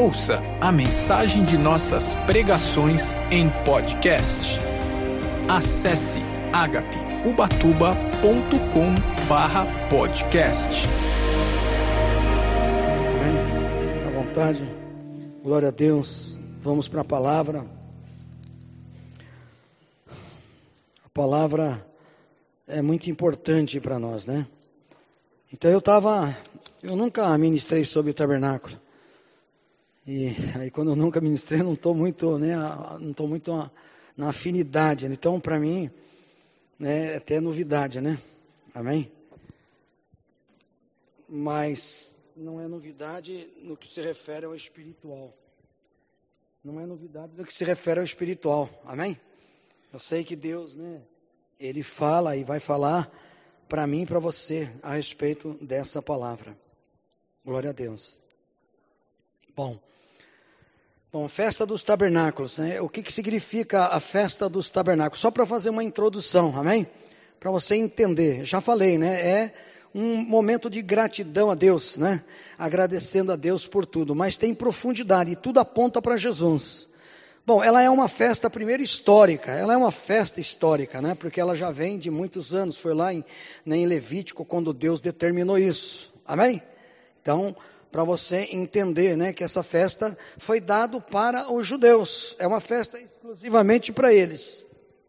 Ouça a mensagem de nossas pregações em podcast. Acesse agapeubatuba.com/podcast. Amém? À vontade. Glória a Deus. Vamos para a palavra. A palavra é muito importante para nós, né? Então eu nunca ministrei sobre o tabernáculo. E aí quando eu nunca ministrei, não estou muito na afinidade. Então para mim, é até novidade, né? Amém? Mas não é novidade no que se refere ao espiritual. Não é novidade no que se refere ao espiritual. Amém? Eu sei que Deus, Ele fala e vai falar para mim e para você a respeito dessa palavra. Glória a Deus. Bom, festa dos tabernáculos, né? O que significa a festa dos tabernáculos? Só para fazer uma introdução, amém? Para você entender. Já falei, né? É um momento de gratidão a Deus, né? Agradecendo a Deus por tudo. Mas tem profundidade e tudo aponta para Jesus. Bom, ela é uma festa, primeiro, histórica. Ela é uma festa histórica, né? Porque ela já vem de muitos anos. Foi lá em Levítico quando Deus determinou isso. Amém? Então, para você entender, né, que essa festa foi dada para os judeus. É uma festa exclusivamente para eles.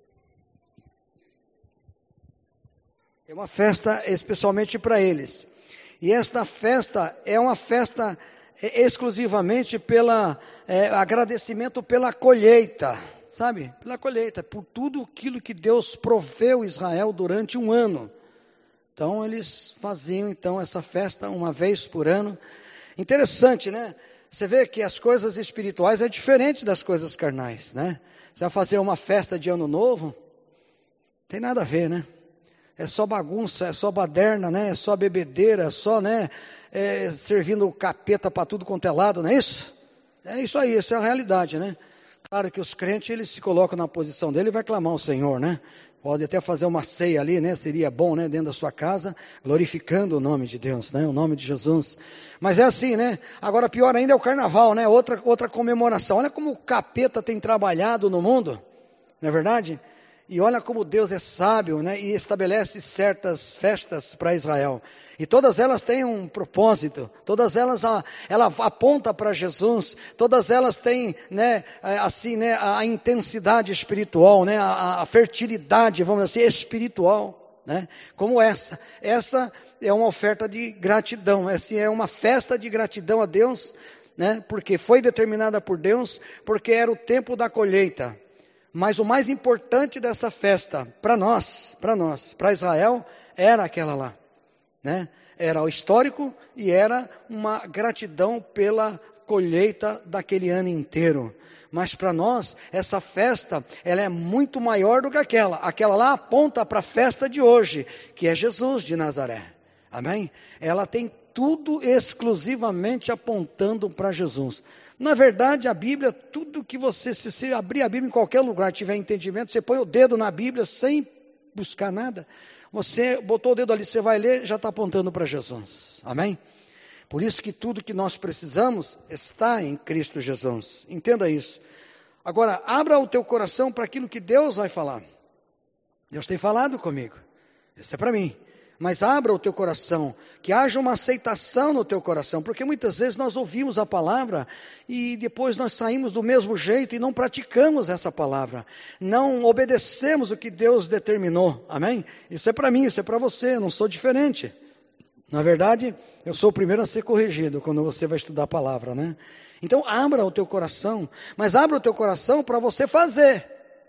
É uma festa especialmente para eles. E esta festa é uma festa exclusivamente agradecimento pela colheita, sabe? Pela colheita, por tudo aquilo que Deus proveu Israel durante um ano. Então eles faziam essa festa uma vez por ano. Interessante, né? Você vê que as coisas espirituais é diferente das coisas carnais, né? Você vai fazer uma festa de ano novo, não tem nada a ver, né? É só bagunça, é só baderna, né? É só bebedeira, é só, servindo capeta para tudo quanto é lado, não é isso? É isso aí, essa é a realidade, né? Claro que os crentes, eles se colocam na posição dele e vai clamar ao Senhor, né? Pode até fazer uma ceia ali, né? Seria bom, né? Dentro da sua casa, glorificando o nome de Deus, né? O nome de Jesus. Mas é assim, né? Agora pior ainda é o carnaval, né? Outra comemoração. Olha como o capeta tem trabalhado no mundo, não é verdade? E olha como Deus é sábio, né? E estabelece certas festas para Israel. E todas elas têm um propósito, todas elas ela aponta para Jesus, todas elas têm, a intensidade espiritual, né? A fertilidade, vamos dizer assim, espiritual, né? Como essa é uma oferta de gratidão, essa é uma festa de gratidão a Deus, né? Porque foi determinada por Deus, porque era o tempo da colheita. Mas o mais importante dessa festa, para Israel, era aquela lá, né? Era o histórico e era uma gratidão pela colheita daquele ano inteiro. Mas para nós, essa festa, ela é muito maior do que aquela. Aquela lá aponta para a festa de hoje, que é Jesus de Nazaré. Amém? Ela tem tudo exclusivamente apontando para Jesus. Na verdade, a Bíblia, tudo que se abrir a Bíblia em qualquer lugar, tiver entendimento, você põe o dedo na Bíblia sem buscar nada, você botou o dedo ali, você vai ler, já está apontando para Jesus. Amém? Por isso que tudo que nós precisamos está em Cristo Jesus. Entenda isso. Agora, abra o teu coração para aquilo que Deus vai falar. Deus tem falado comigo. Isso é para mim. Mas abra o teu coração, que haja uma aceitação no teu coração, porque muitas vezes nós ouvimos a palavra e depois nós saímos do mesmo jeito e não praticamos essa palavra, não obedecemos o que Deus determinou, amém? Isso é para mim, isso é para você, eu não sou diferente. Na verdade, eu sou o primeiro a ser corrigido quando você vai estudar a palavra, né? Então abra o teu coração, mas abra o teu coração para você fazer.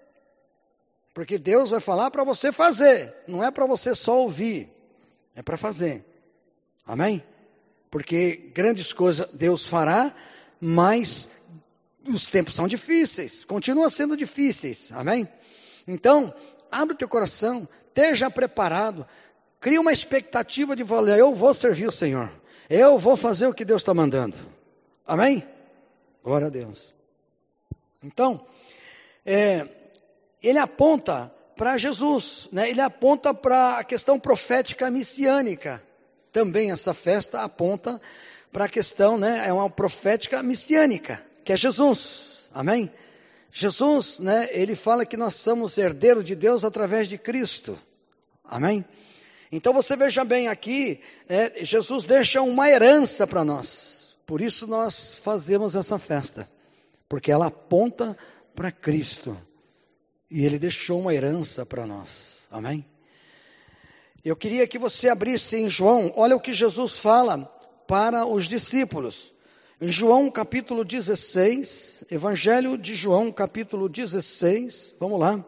Porque Deus vai falar para você fazer, não é para você só ouvir, é para fazer. Amém? Porque grandes coisas Deus fará, mas os tempos são difíceis, continuam sendo difíceis. Amém? Então, abre o teu coração, esteja preparado, cria uma expectativa de falar, eu vou servir o Senhor, eu vou fazer o que Deus está mandando. Amém? Glória a Deus. Então, ele aponta para Jesus, né? Ele aponta para a questão profética messiânica. também essa festa aponta para a questão, né, é uma profética messiânica, que é Jesus, amém? Jesus, né, ele fala que nós somos herdeiros de Deus através de Cristo, amém? Então você veja bem aqui, Jesus deixa uma herança para nós, por isso nós fazemos essa festa, porque ela aponta para Cristo, e Ele deixou uma herança para nós, amém? Eu queria que você abrisse em João, olha o que Jesus fala para os discípulos, em João capítulo 16, Evangelho de João capítulo 16, vamos lá,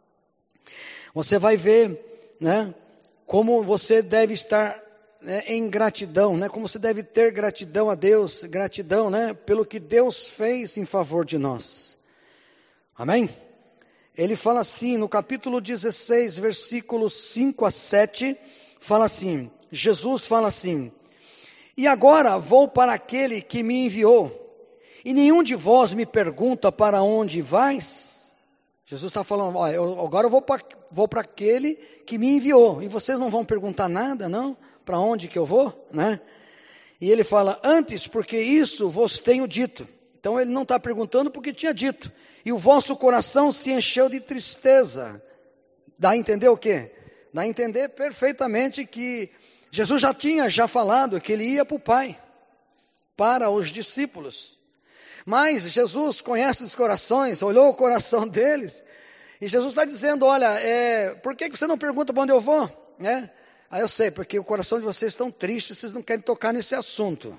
você vai ver, né, como você deve estar, né, em gratidão, né, como você deve ter gratidão a Deus, gratidão, né, pelo que Deus fez em favor de nós, amém? Ele fala assim, no capítulo 16, versículos 5 a 7, fala assim, Jesus fala assim, e agora vou para aquele que me enviou, e nenhum de vós me pergunta para onde vais? Jesus está falando, agora eu vou para aquele que me enviou, e vocês não vão perguntar nada, não? Para onde que eu vou, né? E ele fala, antes, porque isso vos tenho dito. Então ele não está perguntando porque tinha dito. E o vosso coração se encheu de tristeza. Dá a entender o quê? Dá a entender perfeitamente que Jesus já tinha falado que ele ia para o Pai, para os discípulos. Mas Jesus conhece os corações, olhou o coração deles, e Jesus está dizendo, olha, por que você não pergunta para onde eu vou? Aí eu sei, porque o coração de vocês está triste, vocês não querem tocar nesse assunto.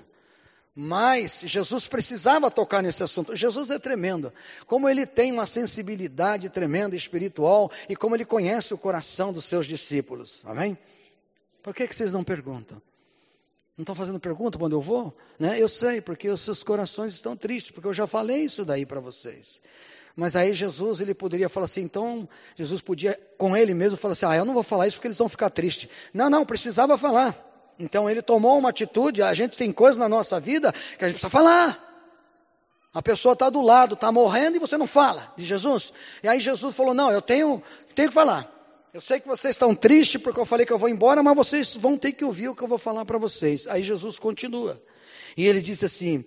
Mas Jesus precisava tocar nesse assunto. Jesus é tremendo. Como ele tem uma sensibilidade tremenda espiritual e como ele conhece o coração dos seus discípulos. Amém? Por que vocês não perguntam? Não estão fazendo pergunta para onde eu vou? Né? Eu sei, porque os seus corações estão tristes, porque eu já falei isso daí para vocês. Mas aí Jesus, ele poderia falar assim, então, Jesus podia, com ele mesmo, falar assim, eu não vou falar isso porque eles vão ficar tristes. Não, precisava falar. Então ele tomou uma atitude, a gente tem coisas na nossa vida que a gente precisa falar. A pessoa está do lado, está morrendo e você não fala de Jesus. E aí Jesus falou, não, eu tenho que falar. Eu sei que vocês estão tristes porque eu falei que eu vou embora, mas vocês vão ter que ouvir o que eu vou falar para vocês. Aí Jesus continua. E ele disse assim,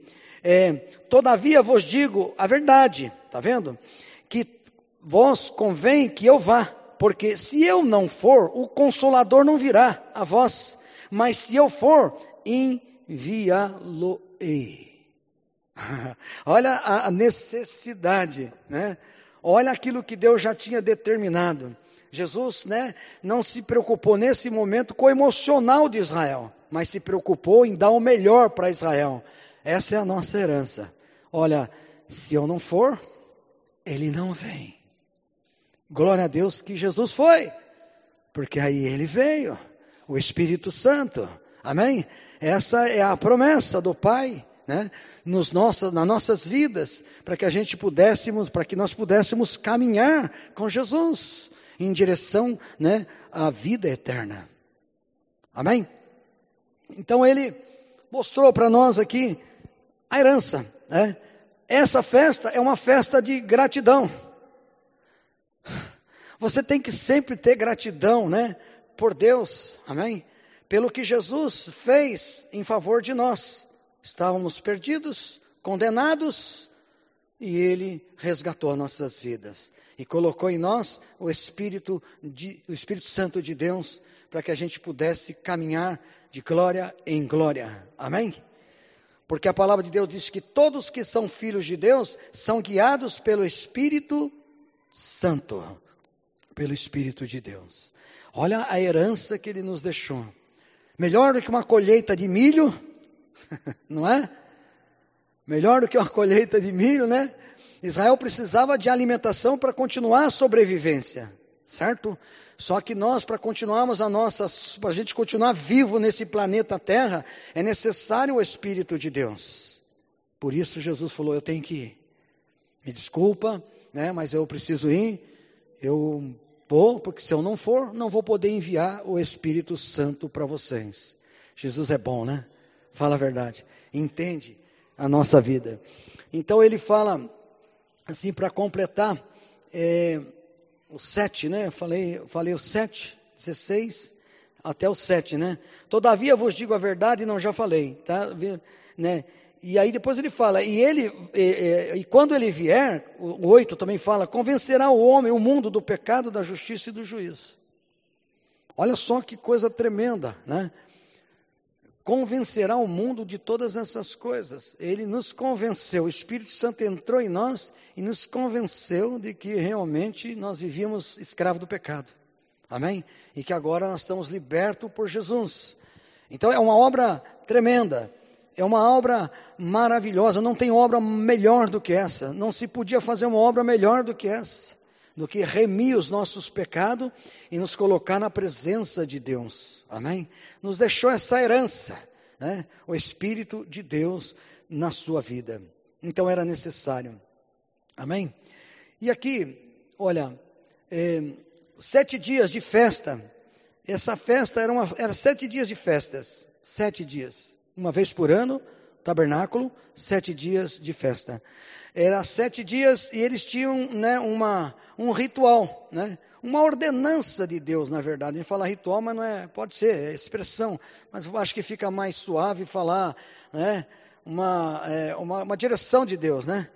todavia vos digo a verdade, está vendo? Que vos convém que eu vá, porque se eu não for, o Consolador não virá a vós. Mas se eu for, enviá-lo-ei. Olha a necessidade, né? Olha aquilo que Deus já tinha determinado. Jesus, né, não se preocupou nesse momento com o emocional de Israel, mas se preocupou em dar o melhor para Israel. Essa é a nossa herança. Olha, se eu não for, ele não vem. Glória a Deus que Jesus foi, porque aí ele veio. O Espírito Santo, amém? Essa é a promessa do Pai, né? Nas nossas vidas, para que nós pudéssemos caminhar com Jesus, em direção, né, à vida eterna, amém? Então ele mostrou para nós aqui a herança, né? Essa festa é uma festa de gratidão, você tem que sempre ter gratidão, né? Por Deus, amém? Pelo que Jesus fez em favor de nós. Estávamos perdidos, condenados, e Ele resgatou nossas vidas. E colocou em nós o Espírito Santo de Deus, para que a gente pudesse caminhar de glória em glória. Amém? Porque a palavra de Deus diz que todos que são filhos de Deus são guiados pelo Espírito Santo. Pelo Espírito de Deus. Olha a herança que ele nos deixou. Melhor do que uma colheita de milho, não é? Melhor do que uma colheita de milho, né? Israel precisava de alimentação para continuar a sobrevivência, certo? Só que nós, para a gente continuar vivo nesse planeta Terra, é necessário o Espírito de Deus. Por isso Jesus falou, eu tenho que ir. Me desculpa, né? Mas eu preciso ir. Eu vou, porque se eu não for, não vou poder enviar o Espírito Santo para vocês. Jesus é bom, né? Fala a verdade. Entende a nossa vida. Então ele fala, assim, para completar, o 7, né? Eu falei o 7, 16, Até o 7, né? Todavia vos digo a verdade, não já falei, tá? Né? E aí depois ele fala, e quando ele vier, o 8 também fala, convencerá o homem, o mundo do pecado, da justiça e do juízo. Olha só que coisa tremenda, né? Convencerá o mundo de todas essas coisas. Ele nos convenceu, o Espírito Santo entrou em nós e nos convenceu de que realmente nós vivíamos escravos do pecado. Amém? E que agora nós estamos libertos por Jesus. Então é uma obra tremenda, é uma obra maravilhosa, não tem obra melhor do que essa, não se podia fazer uma obra melhor do que essa, do que remir os nossos pecados e nos colocar na presença de Deus. Amém? Nos deixou essa herança, né? O Espírito de Deus na sua vida. Então era necessário. Amém? E aqui, olha, 7 dias de festa. Essa festa era 7 dias de festas. 7 dias. Uma vez por ano, tabernáculo, 7 dias de festa. Era 7 dias e eles tinham, né, um ritual, né? Uma ordenança de Deus, na verdade. A gente fala ritual, mas não é, pode ser, é expressão. Mas eu acho que fica mais suave falar, né? Uma direção de Deus, né?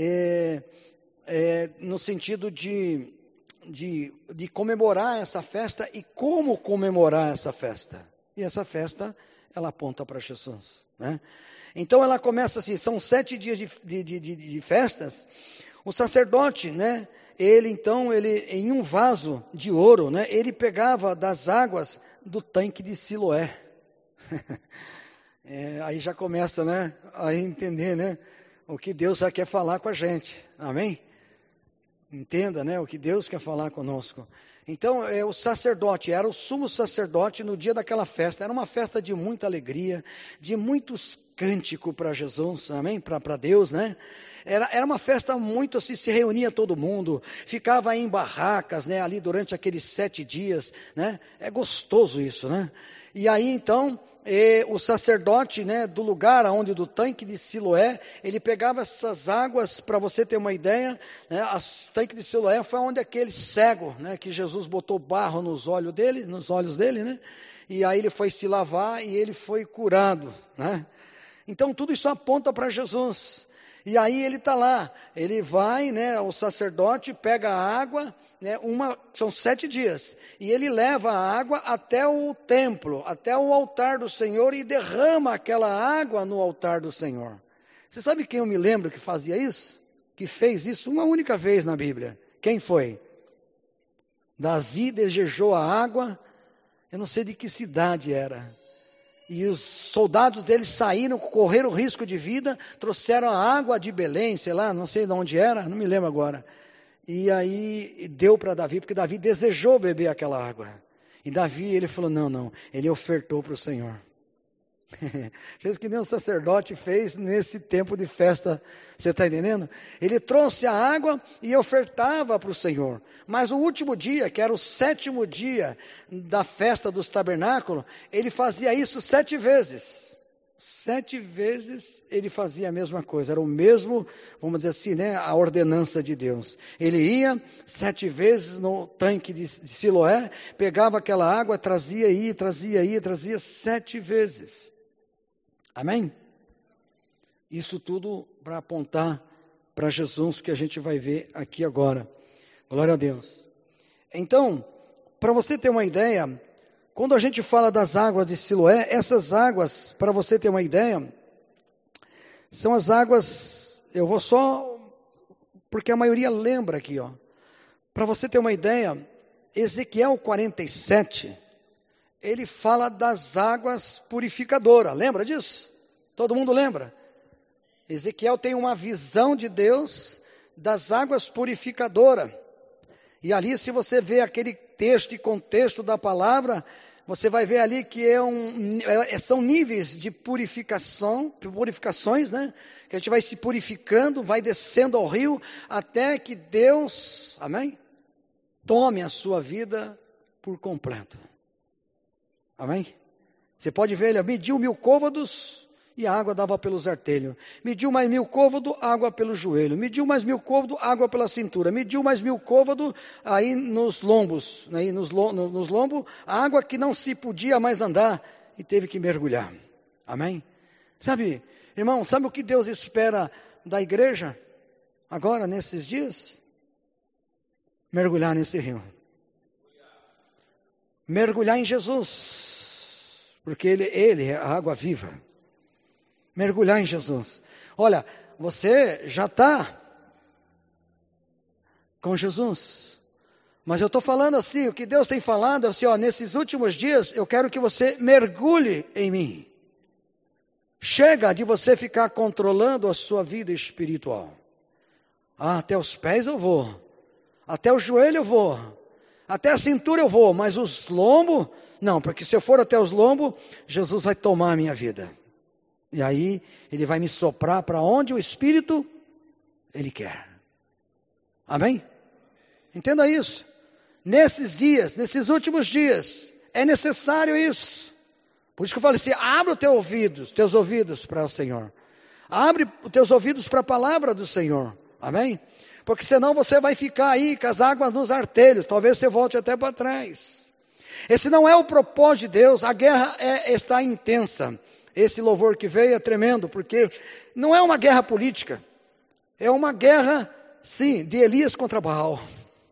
No sentido de comemorar essa festa e como comemorar essa festa. E essa festa, ela aponta para Jesus, né? Então ela começa assim, são 7 dias de festas. O sacerdote, né? Ele em um vaso de ouro, né? Ele pegava das águas do tanque de Siloé. Aí já começa, né? A entender, né? O que Deus já quer falar com a gente. Amém? Entenda, né, o que Deus quer falar conosco. Então, o sacerdote, era o sumo sacerdote no dia daquela festa. Era uma festa de muita alegria, de muitos cânticos para Jesus, amém? Para Deus, né? Era uma festa muito assim, se reunia todo mundo, ficava em barracas, né, ali durante aqueles 7 dias, né? É gostoso isso, né? E aí, então, o sacerdote, né, do lugar onde do tanque de Siloé, ele pegava essas águas, para você ter uma ideia, né, o tanque de Siloé foi onde aquele cego, né, que Jesus botou barro nos olhos dele, né, e aí ele foi se lavar e ele foi curado, né. Então tudo isso aponta para Jesus. E aí ele está lá, ele vai, né, o sacerdote pega a água, né, são 7 dias, e ele leva a água até o templo, até o altar do Senhor e derrama aquela água no altar do Senhor. Você sabe quem eu me lembro que fazia isso? Que fez isso uma única vez na Bíblia? Quem foi? Davi desejou a água, eu não sei de que cidade era. E os soldados dele saíram, correram risco de vida, trouxeram a água de Belém, sei lá, não sei de onde era, não me lembro agora. E aí deu para Davi, porque Davi desejou beber aquela água. E Davi, ele falou, não, ele ofertou para o Senhor. Fez que nem o sacerdote fez nesse tempo de festa, você está entendendo? Ele trouxe a água e ofertava para o Senhor. Mas o último dia, que era o 7º dia da festa dos tabernáculos, ele fazia isso 7 vezes. 7 vezes ele fazia a mesma coisa, era o mesmo, vamos dizer assim, né, a ordenança de Deus. Ele ia 7 vezes no tanque de Siloé, pegava aquela água, trazia 7 vezes. Amém? Isso tudo para apontar para Jesus, que a gente vai ver aqui agora. Glória a Deus. Então, para você ter uma ideia, quando a gente fala das águas de Siloé, essas águas, para você ter uma ideia, são as águas, eu vou só, porque a maioria lembra aqui, ó. Para você ter uma ideia, Ezequiel 47, ele fala das águas purificadoras, lembra disso? Todo mundo lembra? Ezequiel tem uma visão de Deus das águas purificadoras. E ali, se você vê aquele texto e contexto da palavra, você vai ver ali que são níveis de purificações, né? Que a gente vai se purificando, vai descendo ao rio, até que Deus, amém? Tome a sua vida por completo. Amém? Você pode ver, ele mediu 1000 côvados e a água dava pelos artelhos. Mediu mais 1000 côvados, água pelo joelho. Mediu mais 1000 côvados, água pela cintura. Mediu mais 1000 côvados, aí nos lombos, aí nos lombos, água que não se podia mais andar e teve que mergulhar. Amém? Sabe, irmão, sabe o que Deus espera da igreja agora, nesses dias? Mergulhar nesse rio. Mergulhar em Jesus, porque Ele é a água viva. Mergulhar em Jesus. Olha, você já está com Jesus. Mas eu estou falando assim, o que Deus tem falado, assim, ó, nesses últimos dias, eu quero que você mergulhe em mim. Chega de você ficar controlando a sua vida espiritual. Até os pés eu vou. Até o joelho eu vou. Até a cintura eu vou. Mas os lombos, não, porque se eu for até os lombos, Jesus vai tomar a minha vida. E aí, Ele vai me soprar para onde o Espírito, Ele quer. Amém? Entenda isso. Nesses dias, nesses últimos dias, é necessário isso. Por isso que eu falei assim, abre os teus ouvidos para o Senhor. Abre os teus ouvidos para a palavra do Senhor. Amém? Porque senão você vai ficar aí com as águas nos artelhos. Talvez você volte até para trás. Esse não é o propósito de Deus. A guerra está intensa. Esse louvor que veio é tremendo, porque não é uma guerra política. É uma guerra, sim, de Elias contra Baal.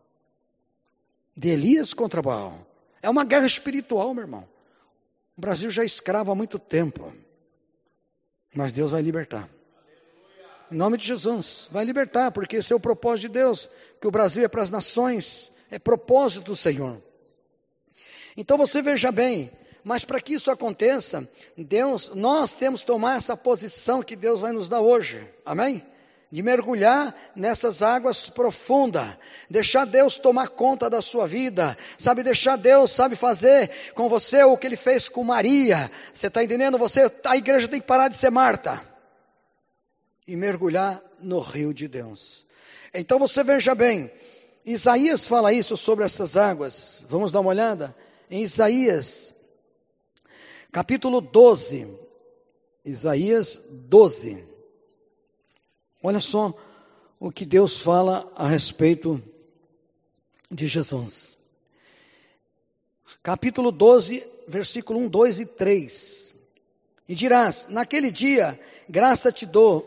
De Elias contra Baal. É uma guerra espiritual, meu irmão. O Brasil já é escravo há muito tempo. Mas Deus vai libertar. Em nome de Jesus, vai libertar, porque esse é o propósito de Deus. Que o Brasil é para as nações, é propósito do Senhor. Então você veja bem, mas para que isso aconteça, nós temos que tomar essa posição que Deus vai nos dar hoje. Amém? De mergulhar nessas águas profundas, deixar Deus tomar conta da sua vida, sabe, deixar Deus, sabe, fazer com você o que Ele fez com Maria. Você está entendendo? A igreja tem que parar de ser Marta e mergulhar no rio de Deus. Então você veja bem, Isaías fala isso sobre essas águas. Vamos dar uma olhada? Em Isaías, capítulo 12. Isaías 12. Olha só o que Deus fala a respeito de Jesus. Capítulo 12, versículo 1, 2 e 3. E dirás, naquele dia, graça te dou,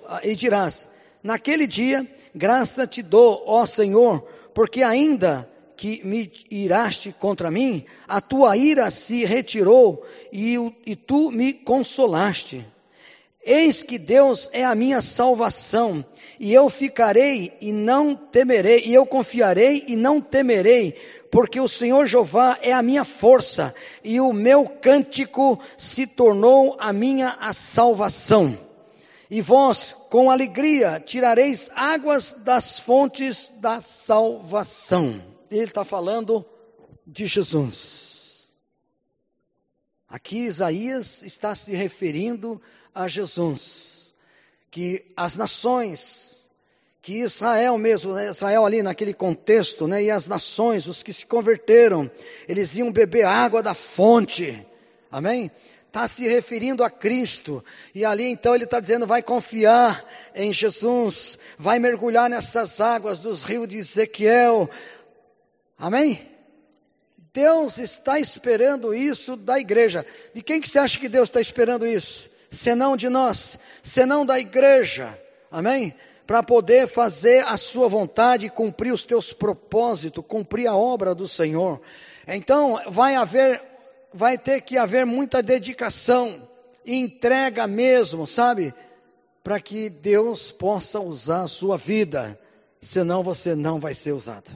ó Senhor, porque ainda que me iraste contra mim, a tua ira se retirou e tu me consolaste. Eis que Deus é a minha salvação, e eu ficarei e não temerei, e eu confiarei e não temerei, porque o Senhor Jeová é a minha força, e o meu cântico se tornou a minha salvação. E vós, com alegria, tirareis águas das fontes da salvação. Ele está falando de Jesus. Aqui Isaías está se referindo a Jesus, que as nações, que Israel mesmo, né, Israel ali naquele contexto, né, e as nações, os que se converteram, eles iam beber água da fonte, amém? Está se referindo a Cristo, e ali então ele está dizendo, vai confiar em Jesus, vai mergulhar nessas águas dos rios de Ezequiel, amém? Deus está esperando isso da igreja. De quem que você acha que Deus está esperando isso? Senão de nós, senão da igreja, amém? Para poder fazer a sua vontade, cumprir os teus propósitos, cumprir a obra do Senhor. Então vai ter que haver muita dedicação, entrega mesmo, sabe? Para que Deus possa usar a sua vida, senão você não vai ser usado.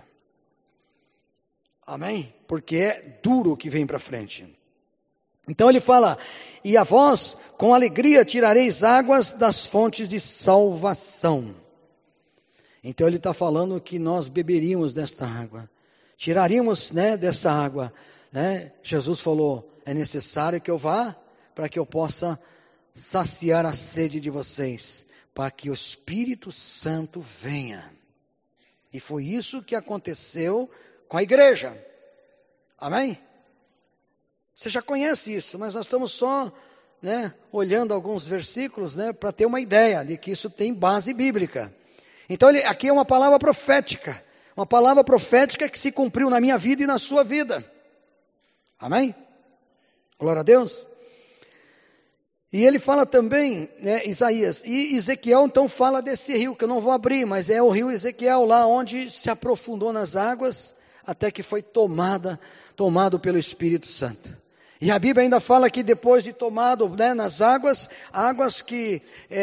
Amém? Porque é duro o que vem para frente. Então ele fala, e a vós com alegria tirareis águas das fontes de salvação. Então ele está falando que nós beberíamos desta água, tiraríamos, né, dessa água, né? Jesus falou, é necessário que eu vá para que eu possa saciar a sede de vocês, para que o Espírito Santo venha. E foi isso que aconteceu com a igreja. Amém? Você já conhece isso, mas nós estamos só, né, olhando alguns versículos, né, para ter uma ideia de que isso tem base bíblica. Então aqui é uma palavra profética que se cumpriu na minha vida e na sua vida. Amém? Glória a Deus. E ele fala também, né, Isaías, e Ezequiel então fala desse rio, que eu não vou abrir, mas é o rio Ezequiel, lá onde se aprofundou nas águas, até que foi tomado pelo Espírito Santo. E a Bíblia ainda fala que depois de tomado, né, nas águas que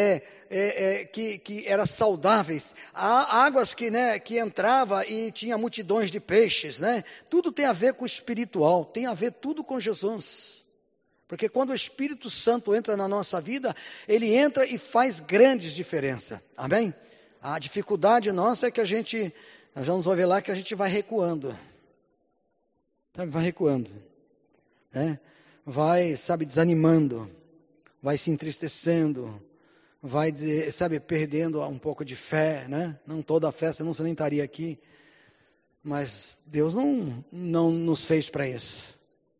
eram saudáveis, águas que entrava e tinha multidões de peixes, né? Tudo tem a ver com o espiritual, tem a ver tudo com Jesus. Porque quando o Espírito Santo entra na nossa vida, ele entra e faz grandes diferenças. Amém? A dificuldade nossa é que nós vamos ver lá que a gente vai recuando. Sabe, vai recuando. Né? Vai, desanimando. Vai se entristecendo. Vai, perdendo um pouco de fé. Né? Não toda a fé, senão você nem estaria aqui. Mas Deus não nos fez para isso.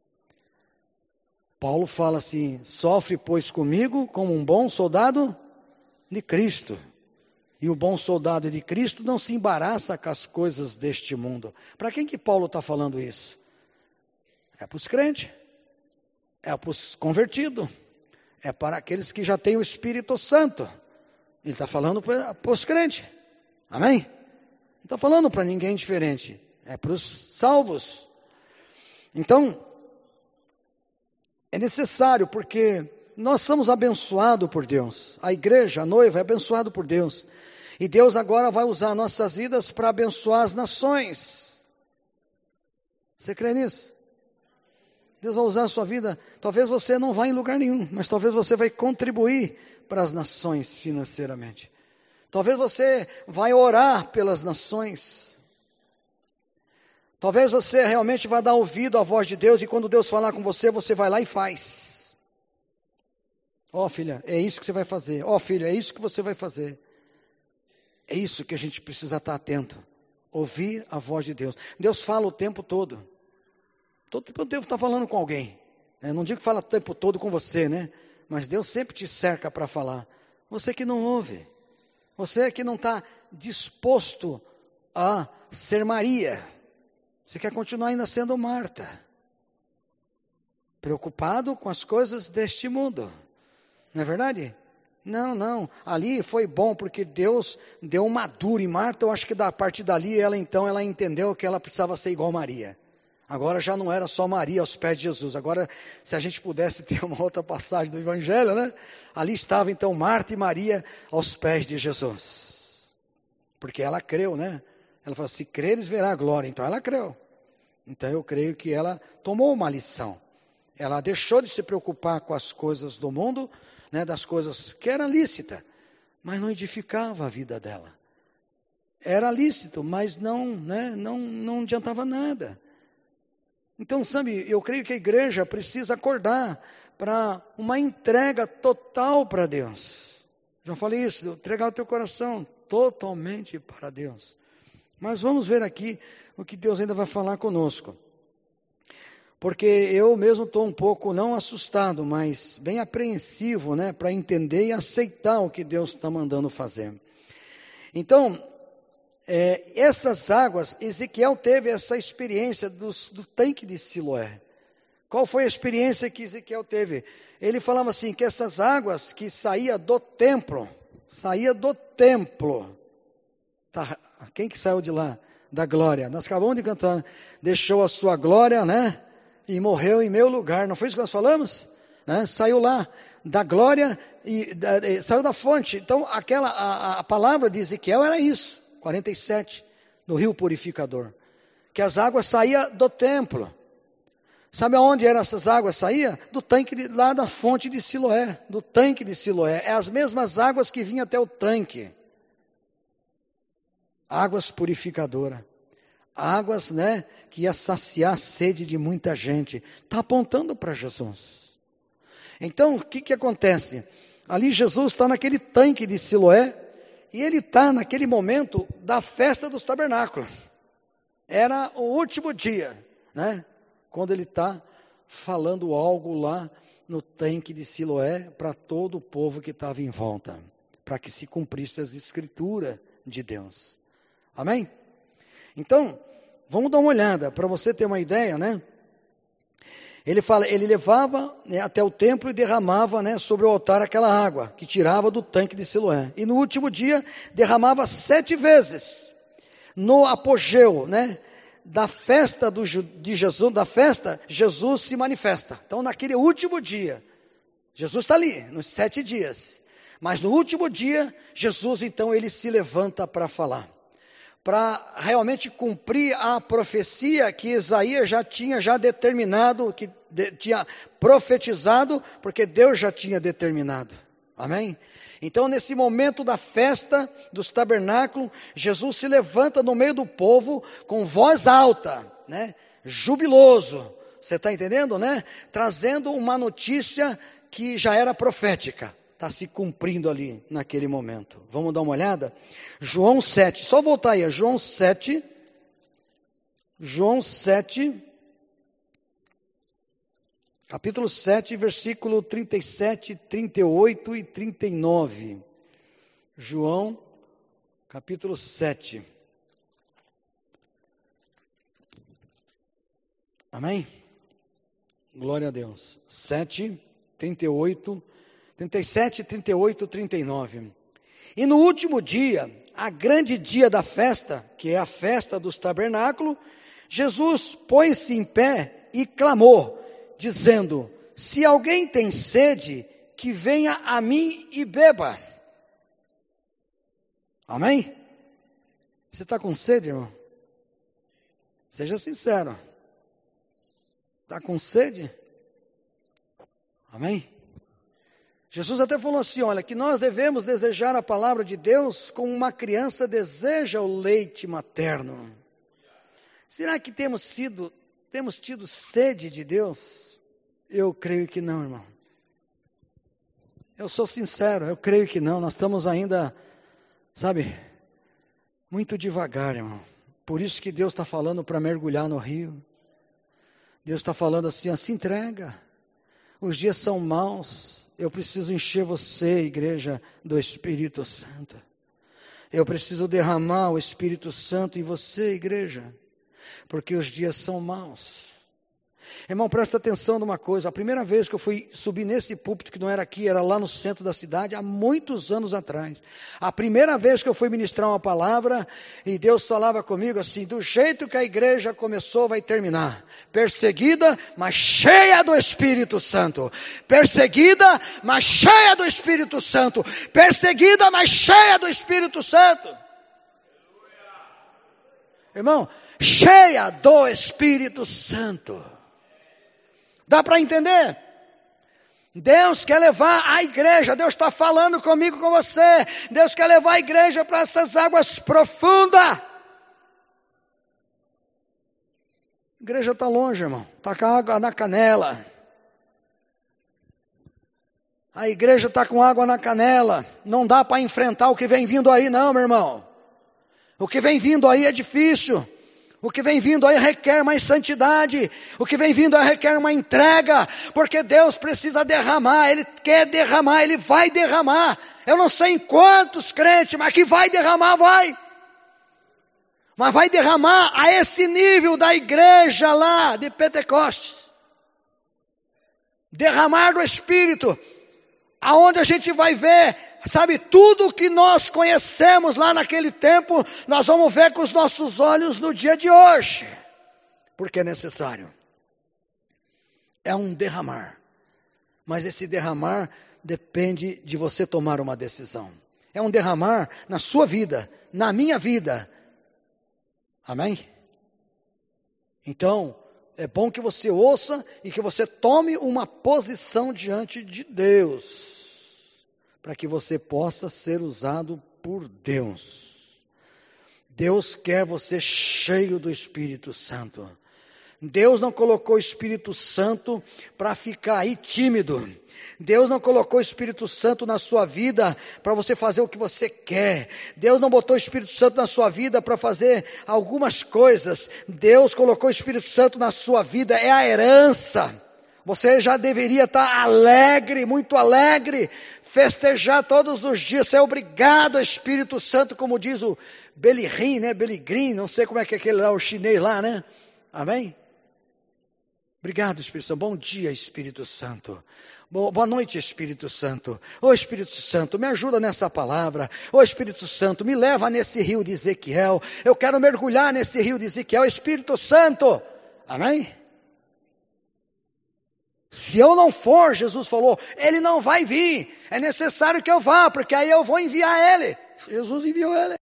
Paulo fala assim, sofre pois comigo como um bom soldado de Cristo. E o bom soldado de Cristo não se embaraça com as coisas deste mundo. Para quem que Paulo está falando isso? É para os crentes, é para os convertidos, é para aqueles que já têm o Espírito Santo. Ele está falando para os crentes, amém? Não está falando para ninguém diferente, é para os salvos. Então, é necessário, porque nós somos abençoados por Deus. A igreja, a noiva, é abençoada por Deus. E Deus agora vai usar nossas vidas para abençoar as nações. Você crê nisso? Deus vai usar a sua vida. Talvez você não vá em lugar nenhum, mas talvez você vai contribuir para as nações financeiramente. Talvez você vai orar pelas nações. Talvez você realmente vá dar ouvido à voz de Deus e quando Deus falar com você, você vai lá e faz. Ó, filha, é isso que você vai fazer. Ó, filho, é isso que você vai fazer. É isso que a gente precisa estar atento. Ouvir a voz de Deus. Deus fala o tempo todo. Todo tempo Deus está falando com alguém. Eu não digo que fala o tempo todo com você, né? Mas Deus sempre te cerca para falar. Você que não ouve. Você que não está disposto a ser Maria. Você quer continuar ainda sendo Marta. Preocupado com as coisas deste mundo. Não é verdade? Não. Ali foi bom porque Deus deu uma dura em Marta. Eu acho que a partir dali ela entendeu que ela precisava ser igual Maria. Agora já não era só Maria aos pés de Jesus. Agora, se a gente pudesse ter uma outra passagem do Evangelho, né? Ali estava então Marta e Maria aos pés de Jesus. Porque ela creu, né? Ela falou, se creres verá a glória. Então ela creu. Então eu creio que ela tomou uma lição. Ela deixou de se preocupar com as coisas do mundo, né, das coisas que eram lícitas, mas não edificava a vida dela. Era lícito, mas não adiantava nada. Então, sabe, eu creio que a igreja precisa acordar para uma entrega total para Deus. Já falei isso, entregar o teu coração totalmente para Deus. Mas vamos ver aqui o que Deus ainda vai falar conosco. Porque eu mesmo estou um pouco, não assustado, mas bem apreensivo, né, para entender e aceitar o que Deus está mandando fazer. Então, essas águas, Ezequiel teve essa experiência do tanque de Siloé. Qual foi a experiência que Ezequiel teve? Ele falava assim, que essas águas que saía do templo, tá, quem que saiu de lá? Da glória. Nós acabamos de cantar, deixou a sua glória, né? E morreu em meu lugar. Não foi isso que nós falamos? Né? Saiu lá da glória e saiu da fonte. Então, a palavra de Ezequiel era isso. 47, do rio purificador. Que as águas saíam do templo. Sabe aonde eram essas águas? Saía do tanque lá da fonte de Siloé. Do tanque de Siloé. É as mesmas águas que vinham até o tanque. Águas purificadoras. Águas, né, que ia saciar a sede de muita gente. Está apontando para Jesus. Então, o que acontece? Ali Jesus está naquele tanque de Siloé. E ele está naquele momento da festa dos tabernáculos. Era o último dia, né? Quando ele está falando algo lá no tanque de Siloé para todo o povo que estava em volta, para que se cumprisse as escrituras de Deus. Amém? Então, vamos dar uma olhada, para você ter uma ideia, né? Ele levava, né, até o templo e derramava, né, sobre o altar aquela água que tirava do tanque de Siloé. E no último dia derramava 7 vezes. No apogeu, né, da festa de Jesus, Jesus se manifesta. Então, naquele último dia, Jesus está ali, nos 7 dias. Mas no último dia, Jesus, então, ele se levanta para falar. Para realmente cumprir a profecia que Isaías já tinha determinado, tinha profetizado, porque Deus já tinha determinado. Amém? Então, nesse momento da festa dos tabernáculos, Jesus se levanta no meio do povo com voz alta, né? Jubiloso. Você está entendendo, né? Trazendo uma notícia que já era profética. Está se cumprindo ali naquele momento. Vamos dar uma olhada? João 7, só voltar aí, João 7, capítulo 7, versículo 37, 38 e 39. João, capítulo 7. Amém? Glória a Deus. 7, 38, 37, 38, 39. E no último dia, a grande dia da festa, que é a festa dos tabernáculos, Jesus pôs-se em pé e clamou, dizendo: se alguém tem sede, que venha a mim e beba. Amém? Você está com sede, irmão? Seja sincero. Está com sede? Amém? Jesus até falou assim, olha, que nós devemos desejar a palavra de Deus como uma criança deseja o leite materno. Será que temos tido sede de Deus? Eu creio que não, irmão. Eu sou sincero, eu creio que não. Nós estamos ainda, sabe, muito devagar, irmão. Por isso que Deus está falando para mergulhar no rio. Deus está falando assim, ó, se entrega. Os dias são maus. Eu preciso encher você, igreja, do Espírito Santo. Eu preciso derramar o Espírito Santo em você, igreja. Porque os dias são maus. Irmão, presta atenção numa coisa. A primeira vez que eu fui subir nesse púlpito, que não era aqui, era lá no centro da cidade, há muitos anos atrás. A primeira vez que eu fui ministrar uma palavra, e Deus falava comigo assim, do jeito que a igreja começou, vai terminar. Perseguida, mas cheia do Espírito Santo. Perseguida, mas cheia do Espírito Santo. Perseguida, mas cheia do Espírito Santo. Irmão, cheia do Espírito Santo. Dá para entender? Deus quer levar a igreja, Deus está falando comigo, com você. Deus quer levar a igreja para essas águas profundas. A igreja está longe, irmão. Está com água na canela. A igreja está com água na canela. Não dá para enfrentar o que vem vindo aí, não, meu irmão. O que vem vindo aí é difícil. O que vem vindo aí requer mais santidade. O que vem vindo aí requer uma entrega. Porque Deus precisa derramar. Ele quer derramar. Ele vai derramar. Eu não sei em quantos crentes, mas que vai derramar, vai. Mas vai derramar a esse nível da igreja lá de Pentecostes. Derramar do Espírito. Aonde a gente vai ver, sabe, tudo que nós conhecemos lá naquele tempo, nós vamos ver com os nossos olhos no dia de hoje. Porque é necessário. É um derramar. Mas esse derramar depende de você tomar uma decisão. É um derramar na sua vida, na minha vida. Amém? Então, é bom que você ouça e que você tome uma posição diante de Deus, para que você possa ser usado por Deus. Deus quer você cheio do Espírito Santo. Deus não colocou o Espírito Santo para ficar aí tímido. Deus não colocou o Espírito Santo na sua vida para você fazer o que você quer. Deus não botou o Espírito Santo na sua vida para fazer algumas coisas. Deus colocou o Espírito Santo na sua vida, é a herança. Você já deveria estar alegre, muito alegre, festejar todos os dias, ser obrigado, Espírito Santo, como diz o Belihim, né? Beligrim, não sei como é que é aquele lá, o chinês lá, né? Amém? Obrigado, Espírito Santo. Bom dia, Espírito Santo. Boa noite, Espírito Santo. Ô Espírito Santo, me ajuda nessa palavra. Ô Espírito Santo, me leva nesse rio de Ezequiel. Eu quero mergulhar nesse rio de Ezequiel. Espírito Santo. Amém? Se eu não for, Jesus falou, ele não vai vir. É necessário que eu vá, porque aí eu vou enviar ele. Jesus enviou ele.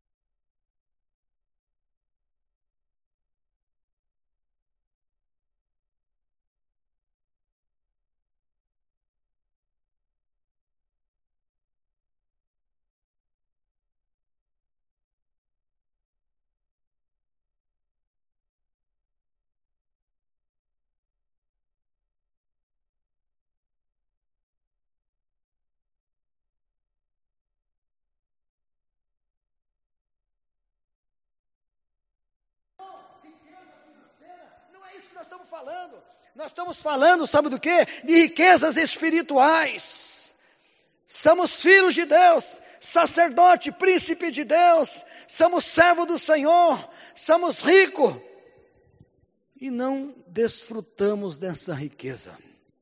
Não é isso que nós estamos falando. Nós estamos falando, sabe do quê? De riquezas espirituais. Somos filhos de Deus, sacerdote, príncipe de Deus, somos servo do Senhor, somos ricos. E não desfrutamos dessa riqueza.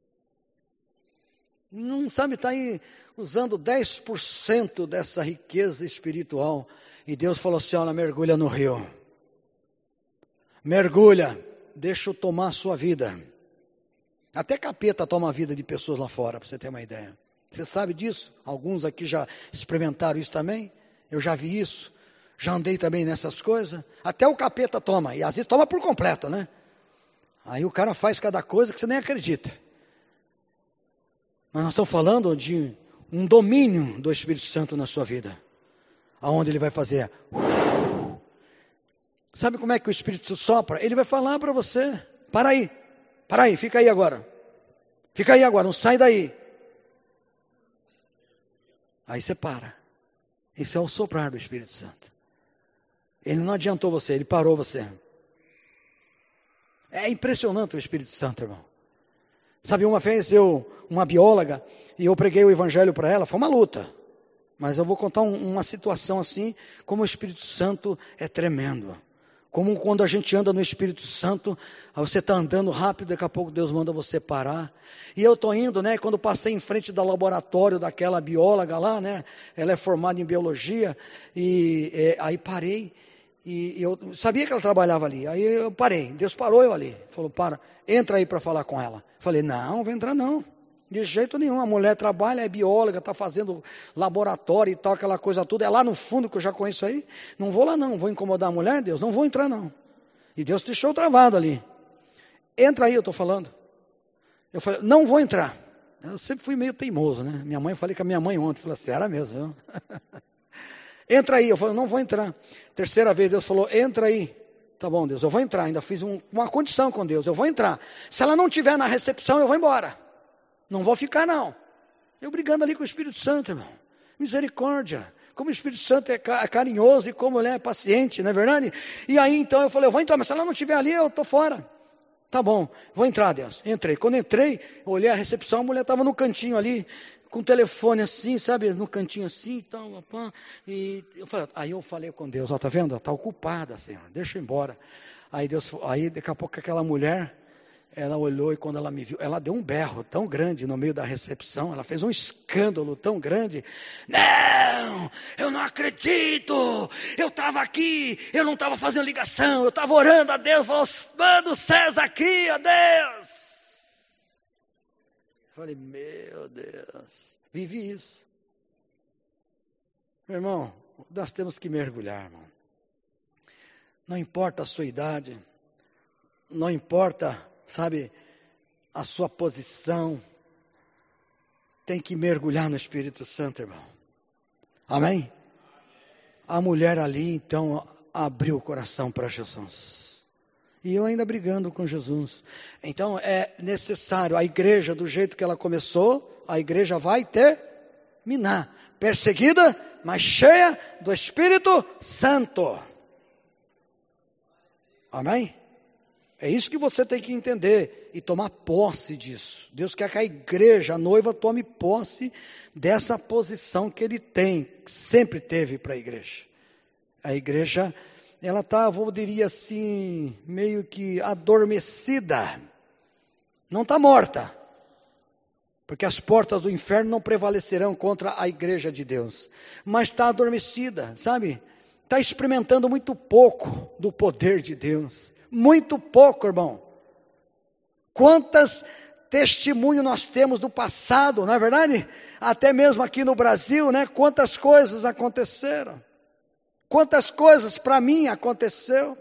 Não sabe, está aí usando 10% dessa riqueza espiritual. E Deus falou assim, olha, mergulha no rio. Mergulha, deixa eu tomar a sua vida. Até capeta toma a vida de pessoas lá fora, para você ter uma ideia. Você sabe disso? Alguns aqui já experimentaram isso também. Eu já vi isso. Já andei também nessas coisas. Até o capeta toma. E às vezes toma por completo, né? Aí o cara faz cada coisa que você nem acredita. Mas nós estamos falando de um domínio do Espírito Santo na sua vida. Aonde ele vai fazer... Sabe como é que o Espírito Santo sopra? Ele vai falar para você. Para aí, fica aí agora. Fica aí agora, não sai daí. Aí você para. Isso é o soprar do Espírito Santo. Ele não adiantou você, ele parou você. É impressionante o Espírito Santo, irmão. Sabe, uma vez uma bióloga, e eu preguei o evangelho para ela, foi uma luta. Mas eu vou contar uma situação assim, como o Espírito Santo é tremendo. Como quando a gente anda no Espírito Santo, você está andando rápido, daqui a pouco Deus manda você parar. E eu estou indo, né, quando passei em frente do laboratório daquela bióloga lá, né, ela é formada em biologia, e aí parei, e eu sabia que ela trabalhava ali, aí eu parei, Deus parou eu ali, falou, entra aí para falar com ela. Falei, não vou entrar não. De jeito nenhum, a mulher trabalha, é bióloga, está fazendo laboratório e tal, aquela coisa toda, é lá no fundo que eu já conheço aí, não vou lá não, vou incomodar a mulher, Deus, não vou entrar não. E Deus deixou travado ali. Entra aí, eu estou falando. Eu falei, não vou entrar. Eu sempre fui meio teimoso, né? Minha mãe, falei com a minha mãe ontem, falei, sério mesmo? Entra aí, eu falei, não vou entrar. Terceira vez Deus falou, entra aí. Tá bom, Deus, eu vou entrar, ainda fiz uma condição com Deus, eu vou entrar. Se ela não estiver na recepção, eu vou embora. Não vou ficar não. Eu brigando ali com o Espírito Santo, irmão. Misericórdia. Como o Espírito Santo é carinhoso e como ele é paciente, não é verdade? E aí então eu falei, eu vou entrar, mas se ela não estiver ali, eu estou fora. Tá bom, vou entrar, Deus. Entrei. Quando entrei, eu olhei a recepção, a mulher estava no cantinho ali, com o telefone assim, sabe, no cantinho assim, então, e aí eu falei com Deus, ó, tá vendo? Está ocupada, Senhor, deixa eu ir embora. Aí daqui a pouco aquela mulher, ela olhou e quando ela me viu, ela deu um berro tão grande no meio da recepção, ela fez um escândalo tão grande. Não, eu não acredito, eu estava aqui, eu não estava fazendo ligação, eu estava orando a Deus, falou, manda o César aqui, ó Deus. Eu falei, meu Deus, vivi isso. Meu irmão, nós temos que mergulhar, irmão. Não importa a sua idade, não importa, sabe, a sua posição, tem que mergulhar no Espírito Santo, irmão. Amém? A mulher ali, então, abriu o coração para Jesus. E eu ainda brigando com Jesus. Então, é necessário, a igreja, do jeito que ela começou, a igreja vai terminar. Perseguida, mas cheia do Espírito Santo. Amém? É isso que você tem que entender e tomar posse disso. Deus quer que a igreja, a noiva, tome posse dessa posição que Ele tem, sempre teve para a igreja. A igreja, ela está, eu diria assim, meio que adormecida. Não está morta. Porque as portas do inferno não prevalecerão contra a igreja de Deus. Mas está adormecida, sabe? Está experimentando muito pouco do poder de Deus. Muito pouco, irmão. Quantas testemunhos nós temos do passado, não é verdade? Até mesmo aqui no Brasil, né? Quantas coisas aconteceram. Quantas coisas para mim aconteceram